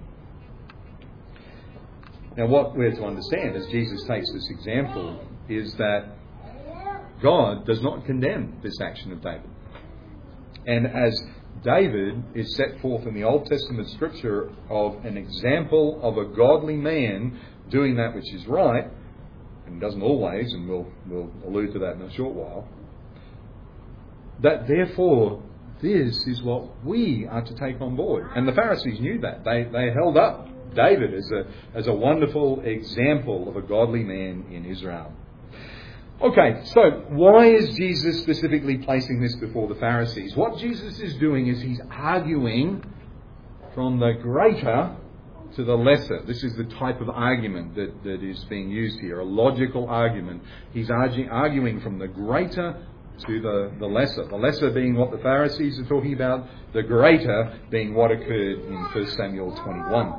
Now, what we're to understand as Jesus takes this example is that God does not condemn this action of David. And as David is set forth in the Old Testament scripture of an example of a godly man doing that which is right, and doesn't always, and we'll allude to that in a short while, that therefore this is what we are to take on board. And the Pharisees knew that. They held up David as a wonderful example of a godly man in Israel. Okay, so why is Jesus specifically placing this before the Pharisees? What Jesus is doing is he's arguing from the greater to the lesser. This is the type of argument that is being used here, a logical argument. He's arguing from the greater to the lesser. The lesser being what the Pharisees are talking about, the greater being what occurred in 1 Samuel 21.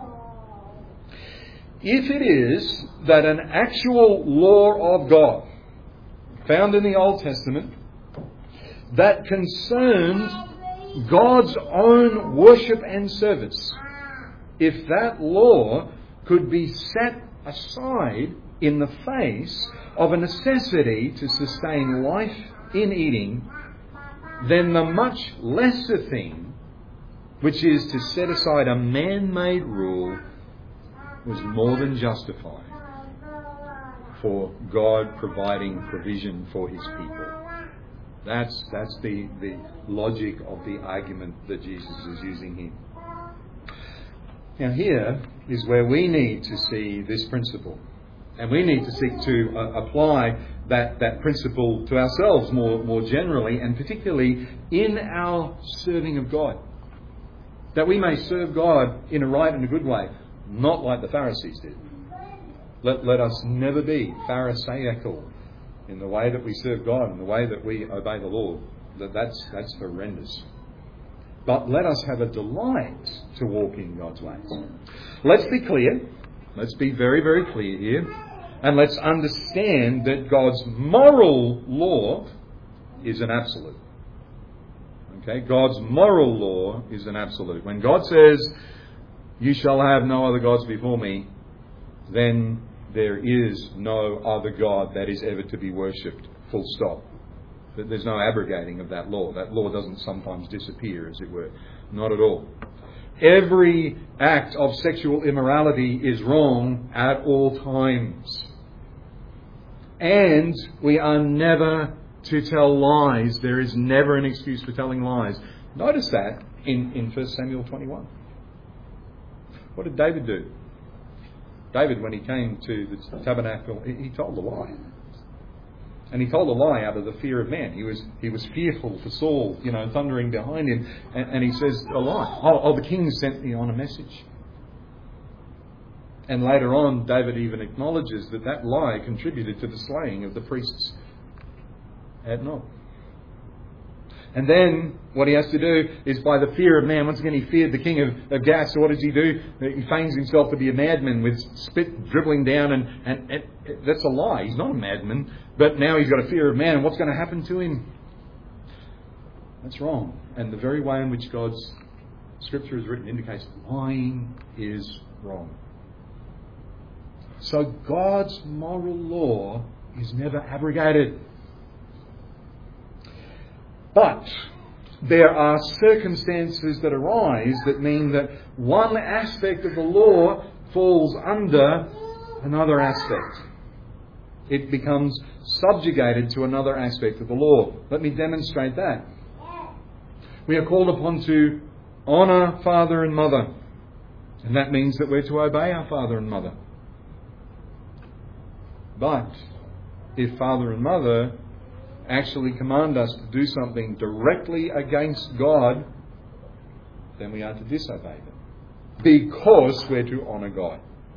If it is that an actual law of God found in the Old Testament that concerns God's own worship and service, if that law could be set aside in the face of a necessity to sustain life in eating, then the much lesser thing, which is to set aside a man-made rule, was more than justified for God providing provision for his people. That's the logic of the argument that Jesus is using here. Now here is where we need to see this principle. And we need to seek to apply that principle to ourselves more generally, and particularly in our serving of God. That we may serve God in a right and a good way, not like the Pharisees did. Let us never be Pharisaical in the way that we serve God and the way that we obey the Lord. That's horrendous. But let us have a delight to walk in God's ways. Let's be clear. Let's be very, very clear here. And let's understand that God's moral law is an absolute. Okay? God's moral law is an absolute. When God says, "You shall have no other gods before me," then there is no other God that is ever to be worshipped. Full stop. There's no abrogating of that law. That law doesn't sometimes disappear, as it were. Not at all. Every act of sexual immorality is wrong at all times. And we are never to tell lies. There is never an excuse for telling lies. Notice that in 1 Samuel 21. What did David do? David, when he came to the tabernacle, he told a lie. And he told a lie out of the fear of man. He was fearful for Saul, thundering behind him. And he says a lie. Oh, the king sent me on a message. And later on, David even acknowledges that lie contributed to the slaying of the priests at Nob. And then what he has to do is, by the fear of man, once again he feared the king of Gath. So what does he do? He feigns himself to be a madman with spit dribbling down, and that's a lie. He's not a madman, but now he's got a fear of man. And what's going to happen to him? That's wrong. And the very way in which God's Scripture is written indicates lying is wrong. So God's moral law is never abrogated. But there are circumstances that arise that mean that one aspect of the law falls under another aspect. It becomes subjugated to another aspect of the law. Let me demonstrate that. We are called upon to honour father and mother. And that means that we're to obey our father and mother. But if father and mother actually command us to do something directly against God, then we are to disobey them. Because we're to honour God.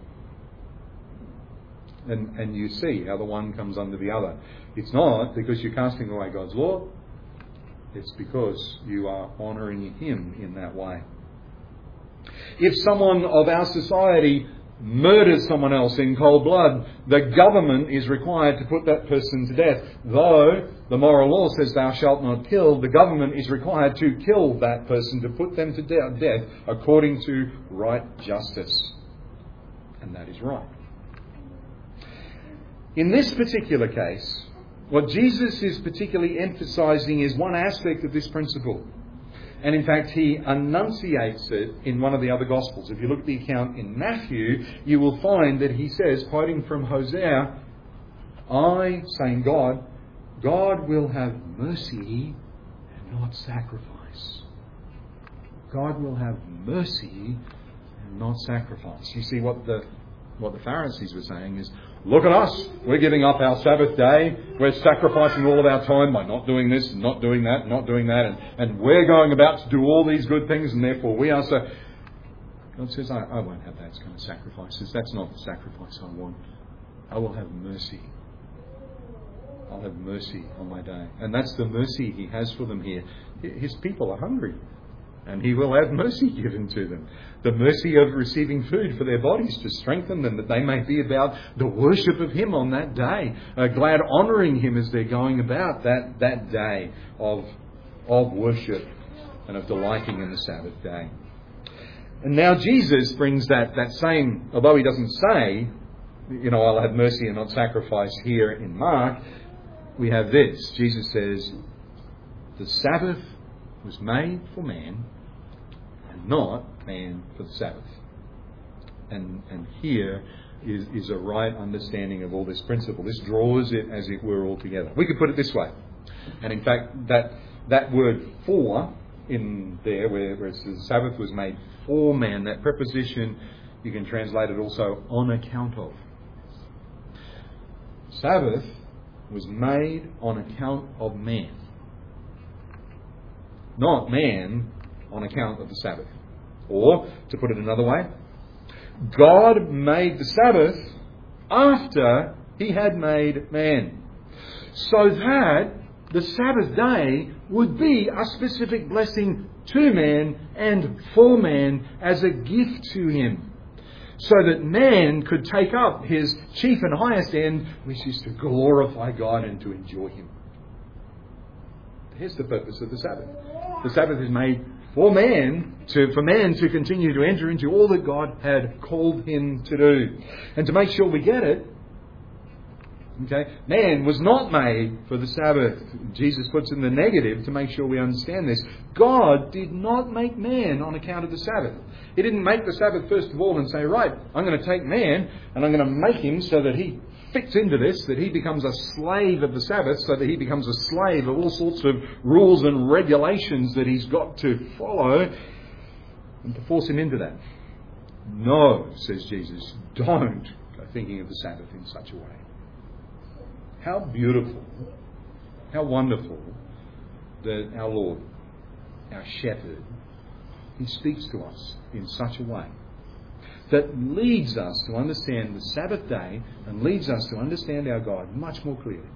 And you see how the one comes under the other. It's not because you're casting away God's law. It's because you are honouring Him in that way. If someone of our society murders someone else in cold blood, the government is required to put that person to death. Though the moral law says thou shalt not kill, the government is required to kill that person, to put them to death according to right justice. And that is right. In this particular case, what Jesus is particularly emphasising is one aspect of this principle. And in fact, he enunciates it in one of the other Gospels. If you look at the account in Matthew, you will find that he says, quoting from Hosea, saying God will have mercy and not sacrifice. God will have mercy and not sacrifice. You see, what the Pharisees were saying is, look at us, we're giving up our Sabbath day, we're sacrificing all of our time by not doing this and not doing that and not doing that, and we're going about to do all these good things, and therefore we are so... God says, I won't have those kind of sacrifices. That's not the sacrifice I want. I will have mercy. I'll have mercy on my day. And that's the mercy He has for them here. His people are hungry, and He will have mercy given to them. The mercy of receiving food for their bodies to strengthen them, that they may be about the worship of Him on that day, glad honouring Him as they're going about that day of worship and of delighting in the Sabbath day. And now Jesus brings that same, although He doesn't say, I'll have mercy and not sacrifice here in Mark, we have this. Jesus says, the Sabbath was made for man, and not man for the Sabbath. And here is a right understanding of all this principle. This draws it, as it were, all together. We could put it this way. And in fact, that word for in there, where it says Sabbath was made for man, that preposition, you can translate it also on account of. Sabbath was made on account of man. Not man on account of the Sabbath. Or, to put it another way, God made the Sabbath after He had made man, so that the Sabbath day would be a specific blessing to man and for man as a gift to him, so that man could take up his chief and highest end, which is to glorify God and to enjoy Him. Here's the purpose of the Sabbath. The Sabbath is made for man to continue to enter into all that God had called him to do. And to make sure we get it, man was not made for the Sabbath. Jesus puts in the negative to make sure we understand this. God did not make man on account of the Sabbath. He didn't make the Sabbath first of all and say, right, I'm going to take man and I'm going to make him so that he fits into this, that he becomes a slave of the Sabbath, so that he becomes a slave of all sorts of rules and regulations that he's got to follow, and to force him into that. No, says Jesus, don't go thinking of the Sabbath in such a way. How beautiful, how wonderful that our Lord, our Shepherd, He speaks to us in such a way that leads us to understand the Sabbath day and leads us to understand our God much more clearly.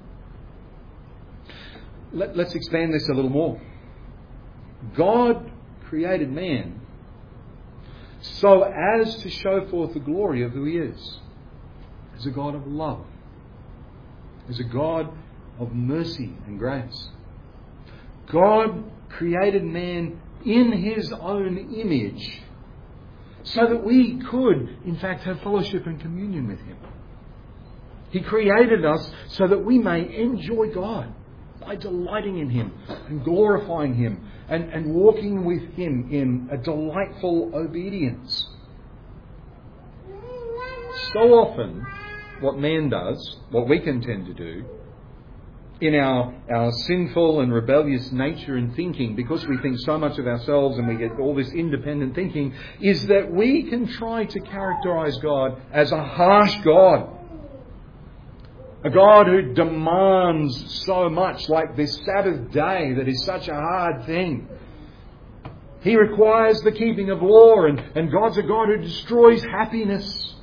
Let's expand this a little more. God created man so as to show forth the glory of who He is, as a God of love, as a God of mercy and grace. God created man in His own image so that we could, in fact, have fellowship and communion with Him. He created us so that we may enjoy God by delighting in Him and glorifying Him and walking with Him in a delightful obedience. So often, what man does, what we can tend to do, in our sinful and rebellious nature and thinking, because we think so much of ourselves and we get all this independent thinking, is that we can try to characterise God as a harsh God. A God who demands so much, like this Sabbath day that is such a hard thing. He requires the keeping of law, and God's a God who destroys happiness.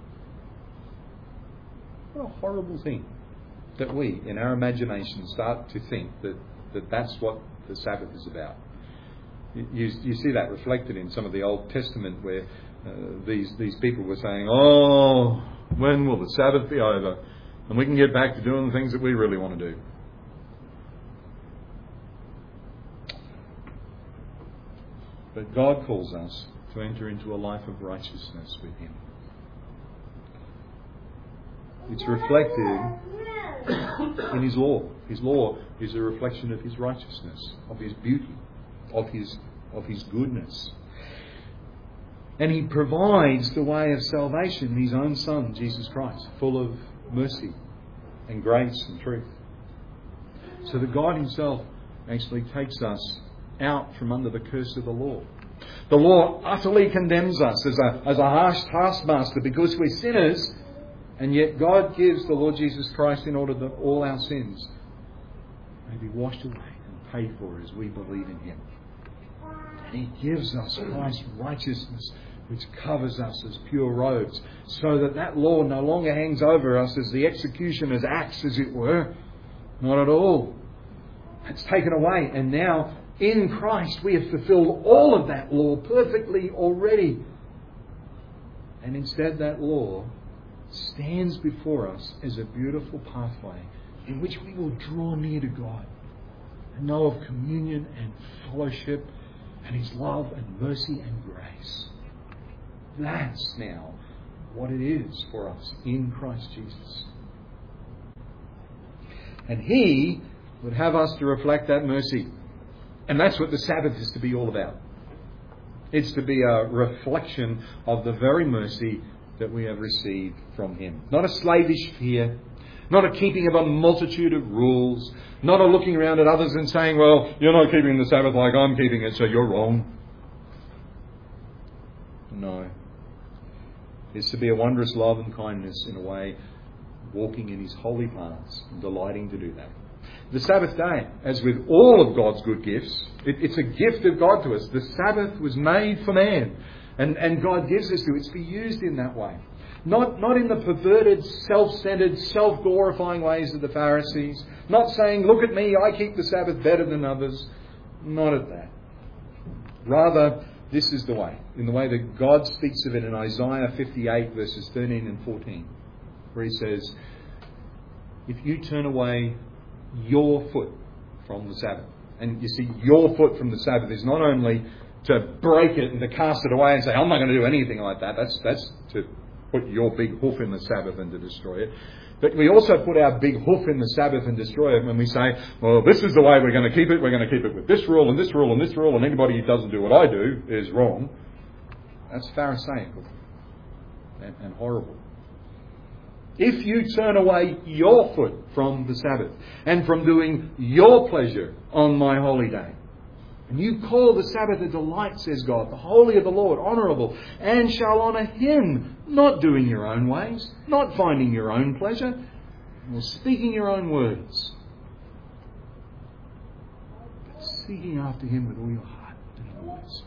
What a horrible thing that we, in our imagination, start to think that that's what the Sabbath is about. You see that reflected in some of the Old Testament where these people were saying, "Oh, when will the Sabbath be over? And we can get back to doing the things that we really want to do." But God calls us to enter into a life of righteousness with Him. It's reflected in His law. His law is a reflection of His righteousness, of His beauty, of His goodness. And He provides the way of salvation in His own Son, Jesus Christ, full of mercy and grace and truth. So that God Himself actually takes us out from under the curse of the law. The law utterly condemns us as a harsh taskmaster because we're sinners, and yet God gives the Lord Jesus Christ in order that all our sins may be washed away and paid for as we believe in Him. And He gives us Christ's righteousness, which covers us as pure robes, so that law no longer hangs over us as the executioner's axe, as it were. Not at all. It's taken away, and now in Christ we have fulfilled all of that law perfectly already. And instead that law stands before us as a beautiful pathway in which we will draw near to God and know of communion and fellowship and His love and mercy and grace. That's now what it is for us in Christ Jesus. And He would have us to reflect that mercy. And that's what the Sabbath is to be all about. It's to be a reflection of the very mercy that we have received from Him. Not a slavish fear, not a keeping of a multitude of rules, not a looking around at others and saying, "Well, you're not keeping the Sabbath like I'm keeping it, so you're wrong." No. It's to be a wondrous love and kindness in a way, walking in His holy paths and delighting to do that. The Sabbath day, as with all of God's good gifts, it's a gift of God to us. The Sabbath was made for man. And God gives us to it to be used in that way. Not in the perverted, self-centered, self-glorifying ways of the Pharisees. Not saying, "Look at me, I keep the Sabbath better than others." Not at that. Rather, this is the way. In the way that God speaks of it in Isaiah 58 verses 13 and 14. Where He says, "If you turn away your foot from the Sabbath." And you see, your foot from the Sabbath is not only to break it and to cast it away and say, "I'm not going to do anything like that." That's to put your big hoof in the Sabbath and to destroy it. But we also put our big hoof in the Sabbath and destroy it when we say, "Well, this is the way we're going to keep it. We're going to keep it with this rule and this rule and this rule, and anybody who doesn't do what I do is wrong." That's Pharisaical and horrible. If you turn away your foot from the Sabbath and from doing your pleasure on my holy day, and you call the Sabbath a delight, says God, the holy of the Lord, honourable, and shall honour Him, not doing your own ways, not finding your own pleasure, or speaking your own words, but seeking after Him with all your heart and voice.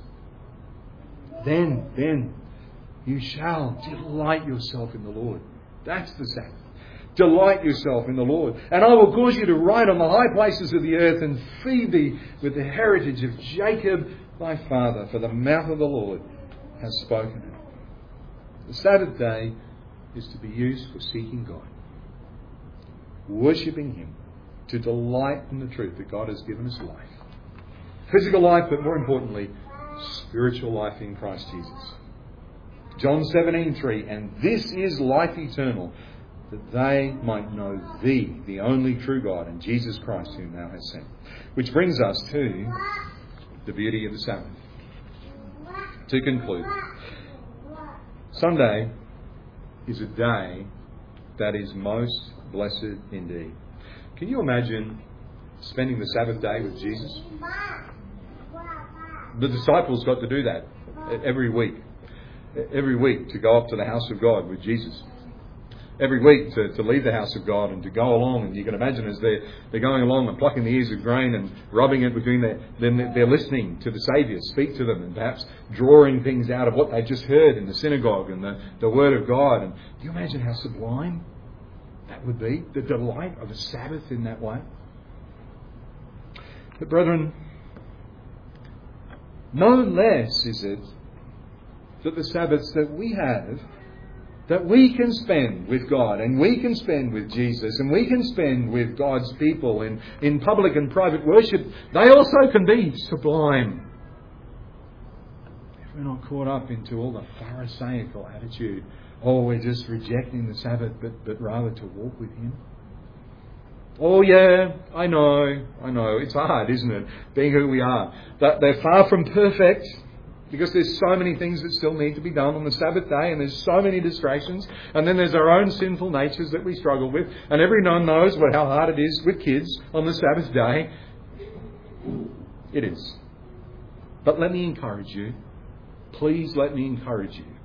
Then you shall delight yourself in the Lord. That's the Sabbath. Delight yourself in the Lord. And I will cause you to ride on the high places of the earth and feed thee with the heritage of Jacob thy father, for the mouth of the Lord has spoken it. The Sabbath day is to be used for seeking God, worshipping Him, to delight in the truth that God has given us life. Physical life, but more importantly, spiritual life in Christ Jesus. John 17:3, and this is life eternal, that they might know Thee, the only true God, and Jesus Christ whom Thou hast sent. Which brings us to the beauty of the Sabbath. To conclude, Sunday is a day that is most blessed indeed. Can you imagine spending the Sabbath day with Jesus? The disciples got to do that every week. Every week to go up to the house of God with Jesus. Every week to leave the house of God and to go along, and you can imagine as they're going along and plucking the ears of grain and rubbing it between they're listening to the Saviour speak to them, and perhaps drawing things out of what they just heard in the synagogue and the Word of God. And do you imagine how sublime that would be? The delight of a Sabbath in that way. But brethren, no less is it that the Sabbaths that we have, that we can spend with God, and we can spend with Jesus, and we can spend with God's people in public and private worship, they also can be sublime. If we're not caught up into all the Pharisaical attitude, we're just rejecting the Sabbath, but rather to walk with Him. Oh yeah, I know, it's hard, isn't it, being who we are. That they're far from perfect, because there's so many things that still need to be done on the Sabbath day, and there's so many distractions, and then there's our own sinful natures that we struggle with, and everyone knows how hard it is with kids on the Sabbath day. It is. But let me encourage you, please let me encourage you,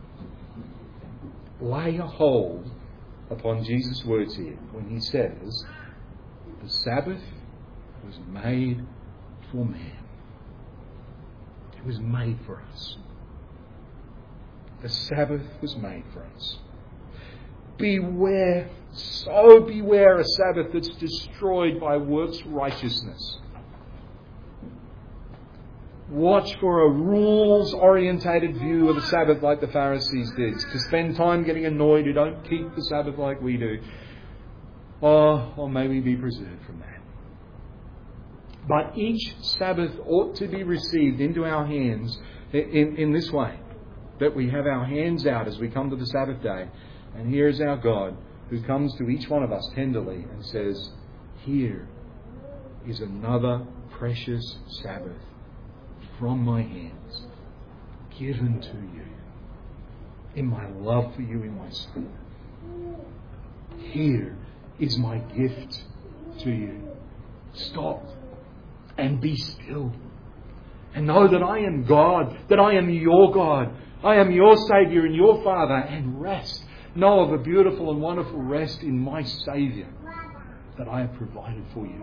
lay a hold upon Jesus' words here when He says, the Sabbath was made for man. It was made for us. The Sabbath was made for us. Beware, so beware a Sabbath that's destroyed by works righteousness. Watch for a rules-orientated view of the Sabbath like the Pharisees did. To spend time getting annoyed who don't keep the Sabbath like we do. Or may we be preserved from that. But each Sabbath ought to be received into our hands in this way. That we have our hands out as we come to the Sabbath day. And here is our God who comes to each one of us tenderly and says, here is another precious Sabbath from my hands, given to you in my love for you in my Son. Here is my gift to you. Stop and be still. And know that I am God, that I am your God. I am your Saviour and your Father. And rest. Know of a beautiful and wonderful rest in my Saviour that I have provided for you.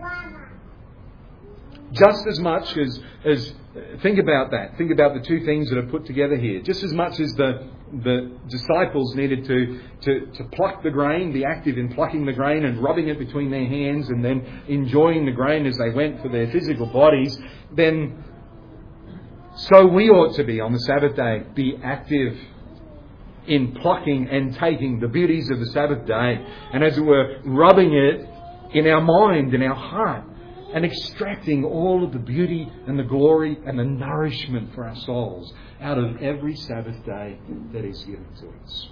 Just as much as think about that. Think about the two things that are put together here. Just as much as the disciples needed to pluck the grain, be active in plucking the grain and rubbing it between their hands and then enjoying the grain as they went for their physical bodies, then so we ought to be on the Sabbath day, be active in plucking and taking the beauties of the Sabbath day, and as it were, rubbing it in our mind, in our heart, and extracting all of the beauty and the glory and the nourishment for our souls out of every Sabbath day that is given to us.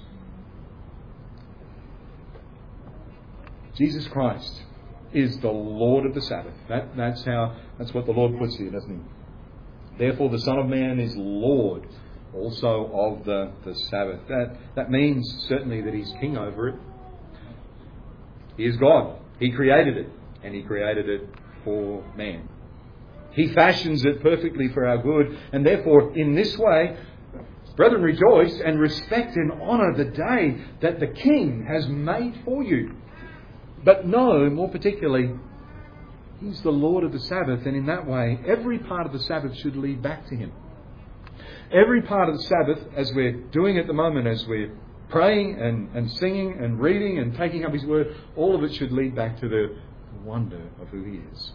Jesus Christ is the Lord of the Sabbath. That's what the Lord puts here, doesn't He? Therefore the Son of Man is Lord also of the Sabbath. That means certainly that He's King over it. He is God. He created it, and He created it for man. He fashions it perfectly for our good, and therefore in this way, brethren, rejoice and respect and honour the day that the King has made for you. But no, more particularly, He's the Lord of the Sabbath, and in that way, every part of the Sabbath should lead back to Him. Every part of the Sabbath, as we're doing at the moment, as we're praying and singing and reading and taking up His Word, all of it should lead back to the wonder of who He is.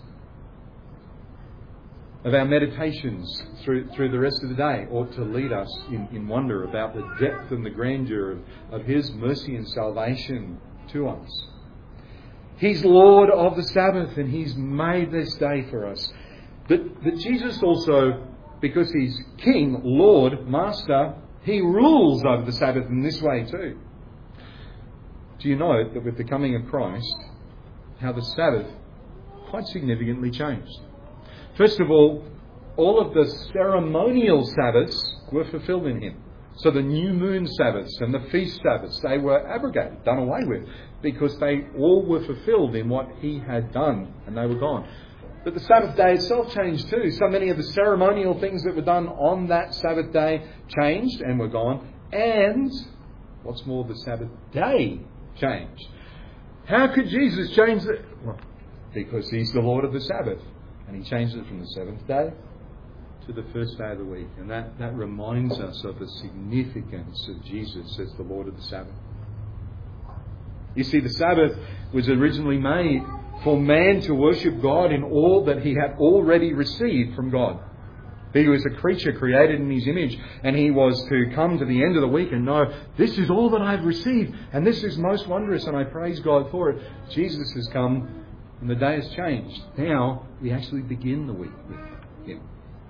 Of our meditations through the rest of the day ought to lead us in wonder about the depth and the grandeur of His mercy and salvation to us. He's Lord of the Sabbath, and He's made this day for us. But Jesus also, because He's King, Lord, Master, He rules over the Sabbath in this way too. Do you know that with the coming of Christ, how the Sabbath quite significantly changed? First of all of the ceremonial Sabbaths were fulfilled in Him. So the new moon Sabbaths and the feast Sabbaths, they were abrogated, done away with, because they all were fulfilled in what He had done, and they were gone. But the Sabbath day itself changed too. So many of the ceremonial things that were done on that Sabbath day changed and were gone. And, what's more, the Sabbath day changed. How could Jesus change it? Well, because He's the Lord of the Sabbath. And He changed it from the seventh day to the first day of the week. And that reminds us of the significance of Jesus as the Lord of the Sabbath. You see, the Sabbath was originally made for man to worship God in all that he had already received from God. He was a creature created in His image, and he was to come to the end of the week and know, this is all that I've received, and this is most wondrous, and I praise God for it. Jesus has come, and the day has changed. Now we actually begin the week with Him.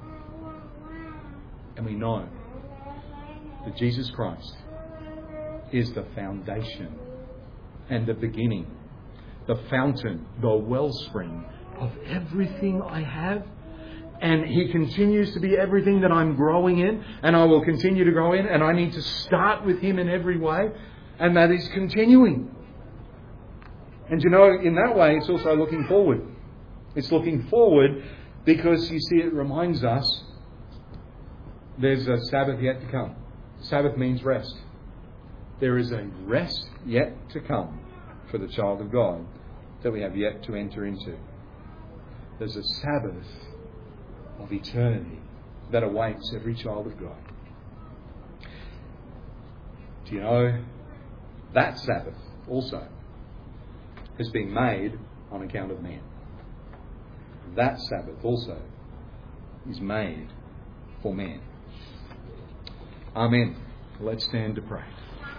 And we know that Jesus Christ is the foundation and the beginning, the fountain, the wellspring of everything I have. And He continues to be everything that I'm growing in, and I will continue to grow in, and I need to start with Him in every way, and that is continuing. And you know, in that way, it's also looking forward. It's looking forward because, you see, it reminds us there's a Sabbath yet to come. Sabbath means rest. There is a rest yet to come for the child of God that we have yet to enter into. There's a Sabbath of eternity that awaits every child of God. Do you know that Sabbath also has been made on account of man? That Sabbath also is made for man. Amen. Let's stand to pray.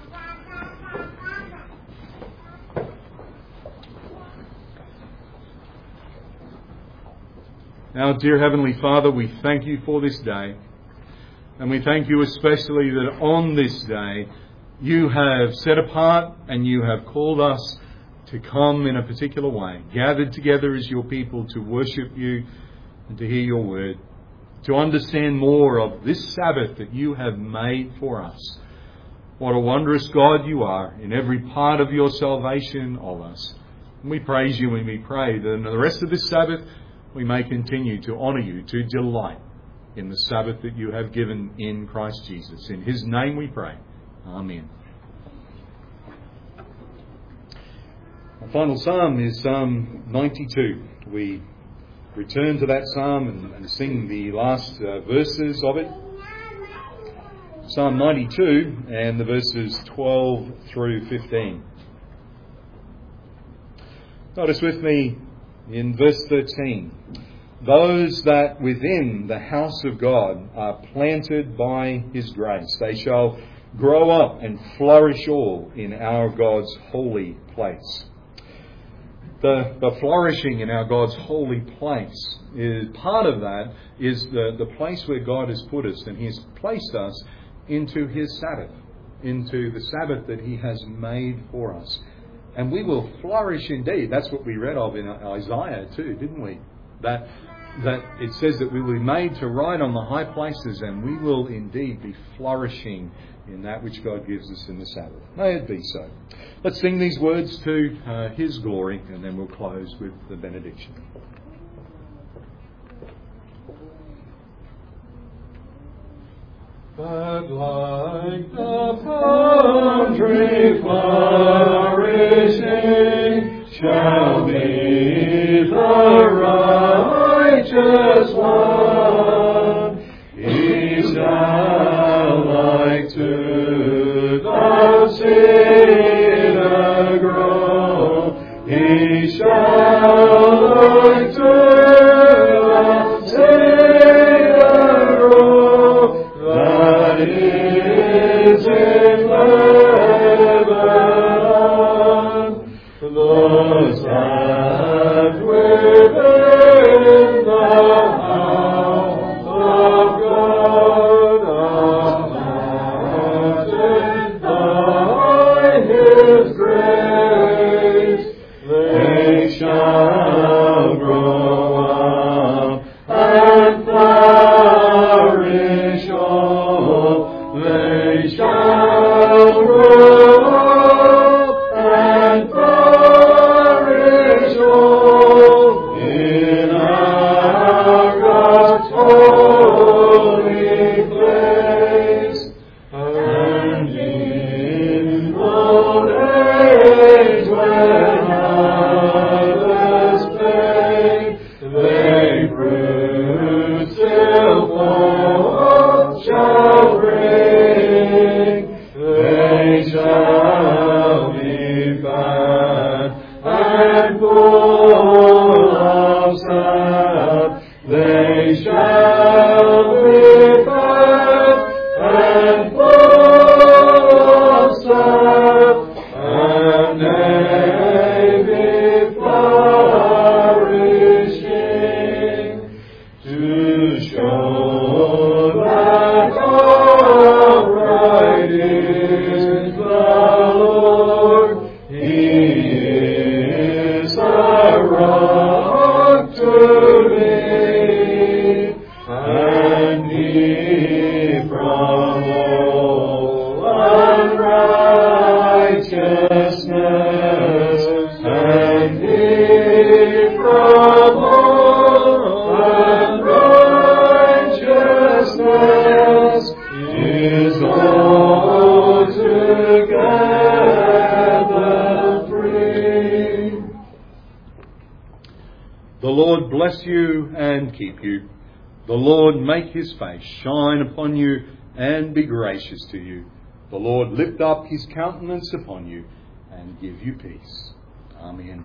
Now, dear Heavenly Father, we thank You for this day. And we thank You especially that on this day You have set apart and You have called us to come in a particular way, gathered together as Your people to worship You and to hear Your word, to understand more of this Sabbath that You have made for us. What a wondrous God You are in every part of Your salvation of us. And we praise You and we pray that in the rest of this Sabbath we may continue to honour You, to delight in the Sabbath that You have given in Christ Jesus. In His name we pray. Amen. Our final psalm is Psalm 92. We return to that psalm and sing the last verses of it. Psalm 92 and the verses 12 through 15. Notice with me in verse 13. Those that within the house of God are planted by His grace, they shall grow up and flourish all in our God's holy place. The flourishing in our God's holy place, is part of that is the place where God has put us, and He has placed us into His Sabbath, into the Sabbath that He has made for us. And we will flourish indeed. That's what we read of in Isaiah too, didn't we? That it says that we will be made to ride on the high places, and we will indeed be flourishing in that which God gives us in the Sabbath. May it be so. Let's sing these words to His glory, and then we'll close with the benediction. But like the palm tree flourishing, shall be the righteous one. He shall like to the sinner grow. He shall like to the sinner grow. That is in Lebanon. Those that within the house of God are by His grace, they shall grow up and flourish all. They shall grow up and flourish all in our God's holy place. And in old age when others fade, they fruit still forth shall bring. They shall be fat and full of sap. They shall be fat and full of sap, and they be flourishing, to show that upright is the Lord. He is a rock to me, and He from all unrighteousness, and He from all unrighteousness is altogether free. The Lord bless you and keep you. The Lord make His face shine upon you and be gracious to you. The Lord lift up His countenance upon you and give you peace. Amen.